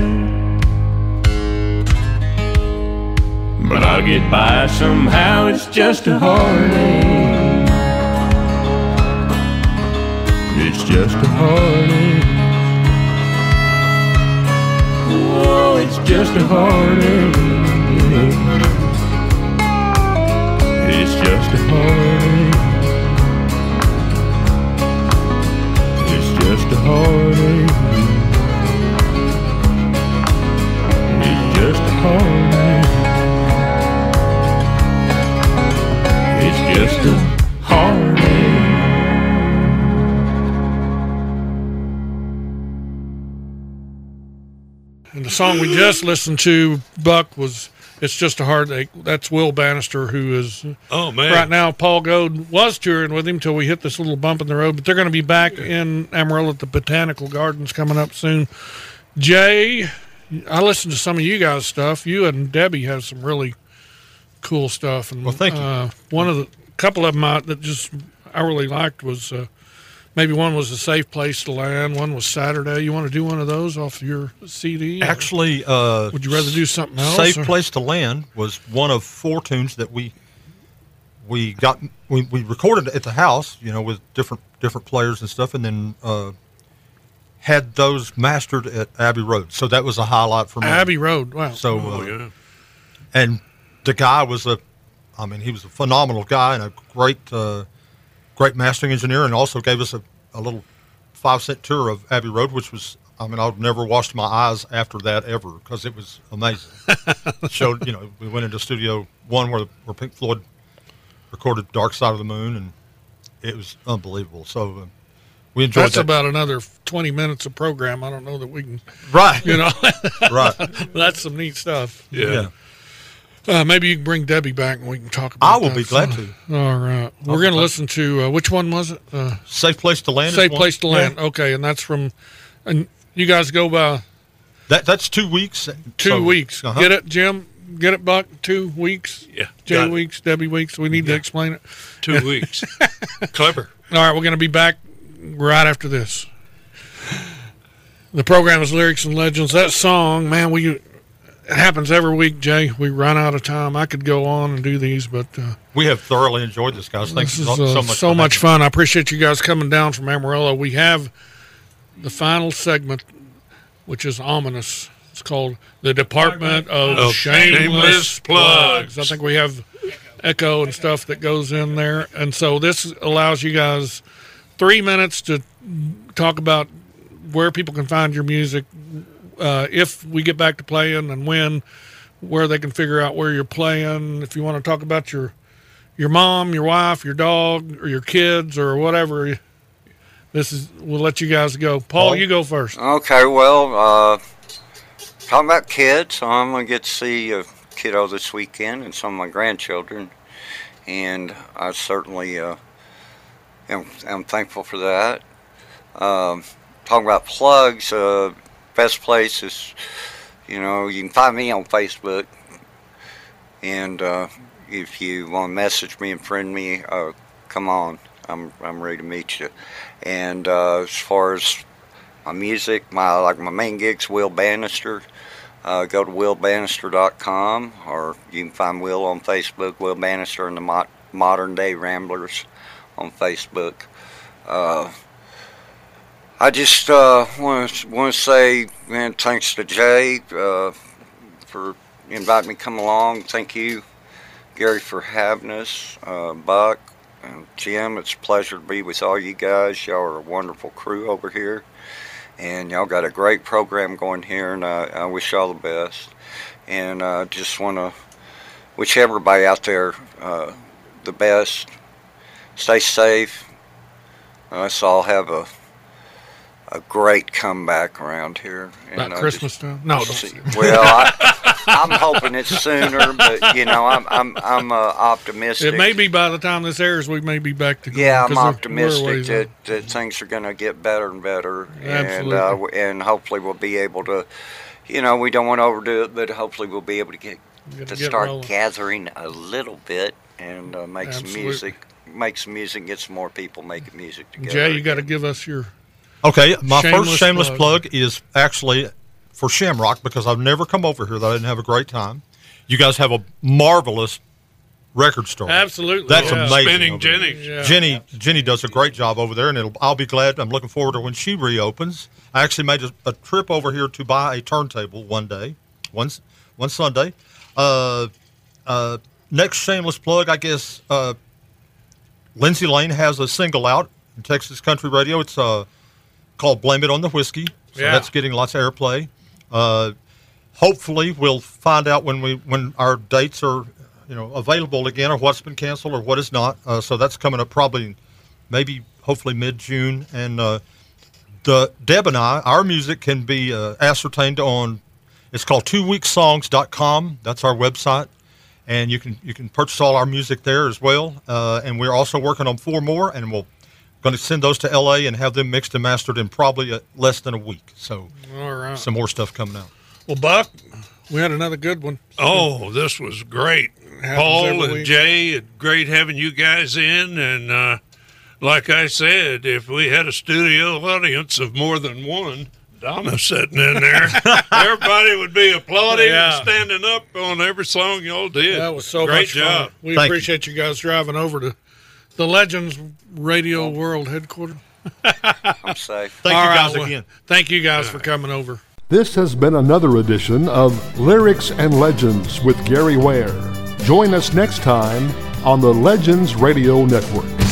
but I'll get by somehow. It's just a heartache. It's just a heartache. Oh, it's just a heartache. It's just a heartache. It's just a heartache. heartache. It's just a heartache.
And the song we just listened to, Buck, was It's Just a Heartache. That's Will Bannister, who is
Oh, man.
right now. Paul Goad was touring with him till we hit this little bump in the road, but they're going to be back in Amarillo at the Botanical Gardens coming up soon. Jay, I listened to some of you guys' stuff. You and Debbie have some really cool stuff. And,
Well, thank you.
Uh, one of the couple of them I, that just I really liked was uh, maybe one was A Safe Place to Land. One was Saturday. You want to do one of those off your C D?
Actually, uh,
Would you rather do something else?
Safe
or-
Place to Land was one of four tunes that we we got we, we recorded at the house, you know, with different different players and stuff, and then uh, had those mastered at Abbey Road. So that was a highlight for me.
Abbey Road. Wow.
So,
Oh,
uh,
yeah.
and the guy was a, I mean, he was a phenomenal guy and a great, uh, great mastering engineer, and also gave us a, a little five cent tour of Abbey Road, which was, I mean, I've never washed my eyes after that ever because it was amazing. Showed, you know, we went into Studio One where where Pink Floyd recorded Dark Side of the Moon, and it was unbelievable. So uh, we enjoyed
That's
that.
about another twenty minutes of program. I don't know that we can,
right,
you know.
right.
That's some neat stuff.
Yeah.
Yeah.
Uh, maybe you can bring Debbie back and we can talk about
I will
that.
be glad
So-
to.
All right. We're
be
going to
glad.
listen to, uh, which one was it? Uh,
Safe Place to Land. is
Safe
one.
Place to Land.
Yeah.
Okay. And that's from, and you guys go by
That that's two weeks.
two
So,
weeks.
uh-huh.
Get it, Jim? Get it, Buck? Two weeks?
Yeah.
Jay
got it.
weeks, Debbie weeks. We need to
Yeah.
explain it.
Two weeks. Clever.
All right, we're going to be back right after this. The program is Lyrics and Legends. That song, man, we it happens every week, Jay. We run out of time. I could go on and do these, but uh,
We have thoroughly enjoyed this, guys. Thanks
this is
so,
uh,
so much.
so
for
much
having
fun. I appreciate you guys coming down from Amarillo. We have the final segment, which is ominous. It's called the Department of,
Of
Shameless,
Shameless
Plugs.
Plugs.
I think we have echo and stuff that goes in there. And so this allows you guys three minutes to talk about where people can find your music, uh, if we get back to playing and when, where they can figure out where you're playing. If you want to talk about your your mom, your wife, your dog, or your kids, or whatever, this is, we'll let you guys go. Paul,
Paul?
you go first.
Okay, well, uh, talking about kids, I'm going to get to see a kiddo this weekend and some of my grandchildren, and I certainly uh, am, am thankful for that. Um, talking about plugs, uh, best place is, you know, you can find me on Facebook, and uh, if you want to message me and friend me, uh, come on, I'm I'm ready to meet you. And uh, as far as my music, my like my main gig's Will Bannister. Uh, go to will bannister dot com, or you can find Will on Facebook, Will Bannister and the Mo- Modern Day Ramblers on Facebook. Uh, I just uh, want to want to say, man, thanks to Jay uh, for inviting me to come along. Thank you, Gary, for having us. Uh, Buck and Jim, it's a pleasure to be with all you guys. Y'all are a wonderful crew over here. And y'all got a great program going here, and uh, I wish y'all the best. And I uh, just want to wish everybody out there uh, the best. Stay safe. Let's all have a a great comeback around here. And
About
uh,
Christmas
just-
time? No, don't
see-
say
well, I, I'm hoping it's sooner, but you know, I'm I'm I'm uh, optimistic.
It may be by the time this airs, we may be back together.
Yeah, I'm
'cause we're- we're a
optimistic
ways
that,
out.
that things are going to get better and better, and uh,
Absolutely.
and hopefully we'll be able to, you know, we don't want to overdo it, but hopefully we'll be able to get
Gotta
to
get
start
rolling.
gathering a little bit and uh, make some
Absolutely.
music, make some music, get some more people making music together.
Jay, you got to
again.
give us your.
Okay, my
Shameless
first shameless
plug.
plug. is actually for Shamrock because I've never come over here that I didn't have a great time. You guys have a marvelous record store.
Absolutely.
That's
yeah.
amazing.
Spinning
over there.
Jenny.
Yeah.
Jenny Jenny does a great job over there, and it'll, I'll be glad. I'm looking forward to when she reopens. I actually made a, a trip over here to buy a turntable one day, one one Sunday. Uh, uh, next shameless plug, I guess. Uh, Lindsay Lane has a single out in Texas Country Radio. It's uh, called "Blame It on the Whiskey," so
Yeah.
that's getting lots of airplay. Uh, hopefully we'll find out when we when our dates are, you know, available again, or what's been canceled or what is not. Uh, so that's coming up probably, maybe, hopefully mid-June. And uh, the Deb and I, our music can be uh, ascertained on, it's called two weeks songs dot com. That's our website. And you can you can purchase all our music there as well. Uh, and we're also working on four more, and we'll going to send those to L A and have them mixed and mastered in probably a, less than a week. So
all right.
Some more stuff coming out.
Well, Buck, we had another good one.
Oh, this was great.
Happens
Paul
every
and
week.
Jay, it great having you guys in. And uh, like I said, if we had a studio audience of more than one, Donna sitting in there, everybody would be applauding
Yeah.
and standing up on every song y'all did.
That was so
great
much
job.
fun. We
Thank
appreciate you. guys driving over to the Legends Radio World headquarters.
I'm safe.
Thank
All
you
right,
guys
well,
again.
Thank you guys for coming over.
This has been another edition of Lyrics and Legends with Gary Ware. Join us next time on the Legends Radio Network.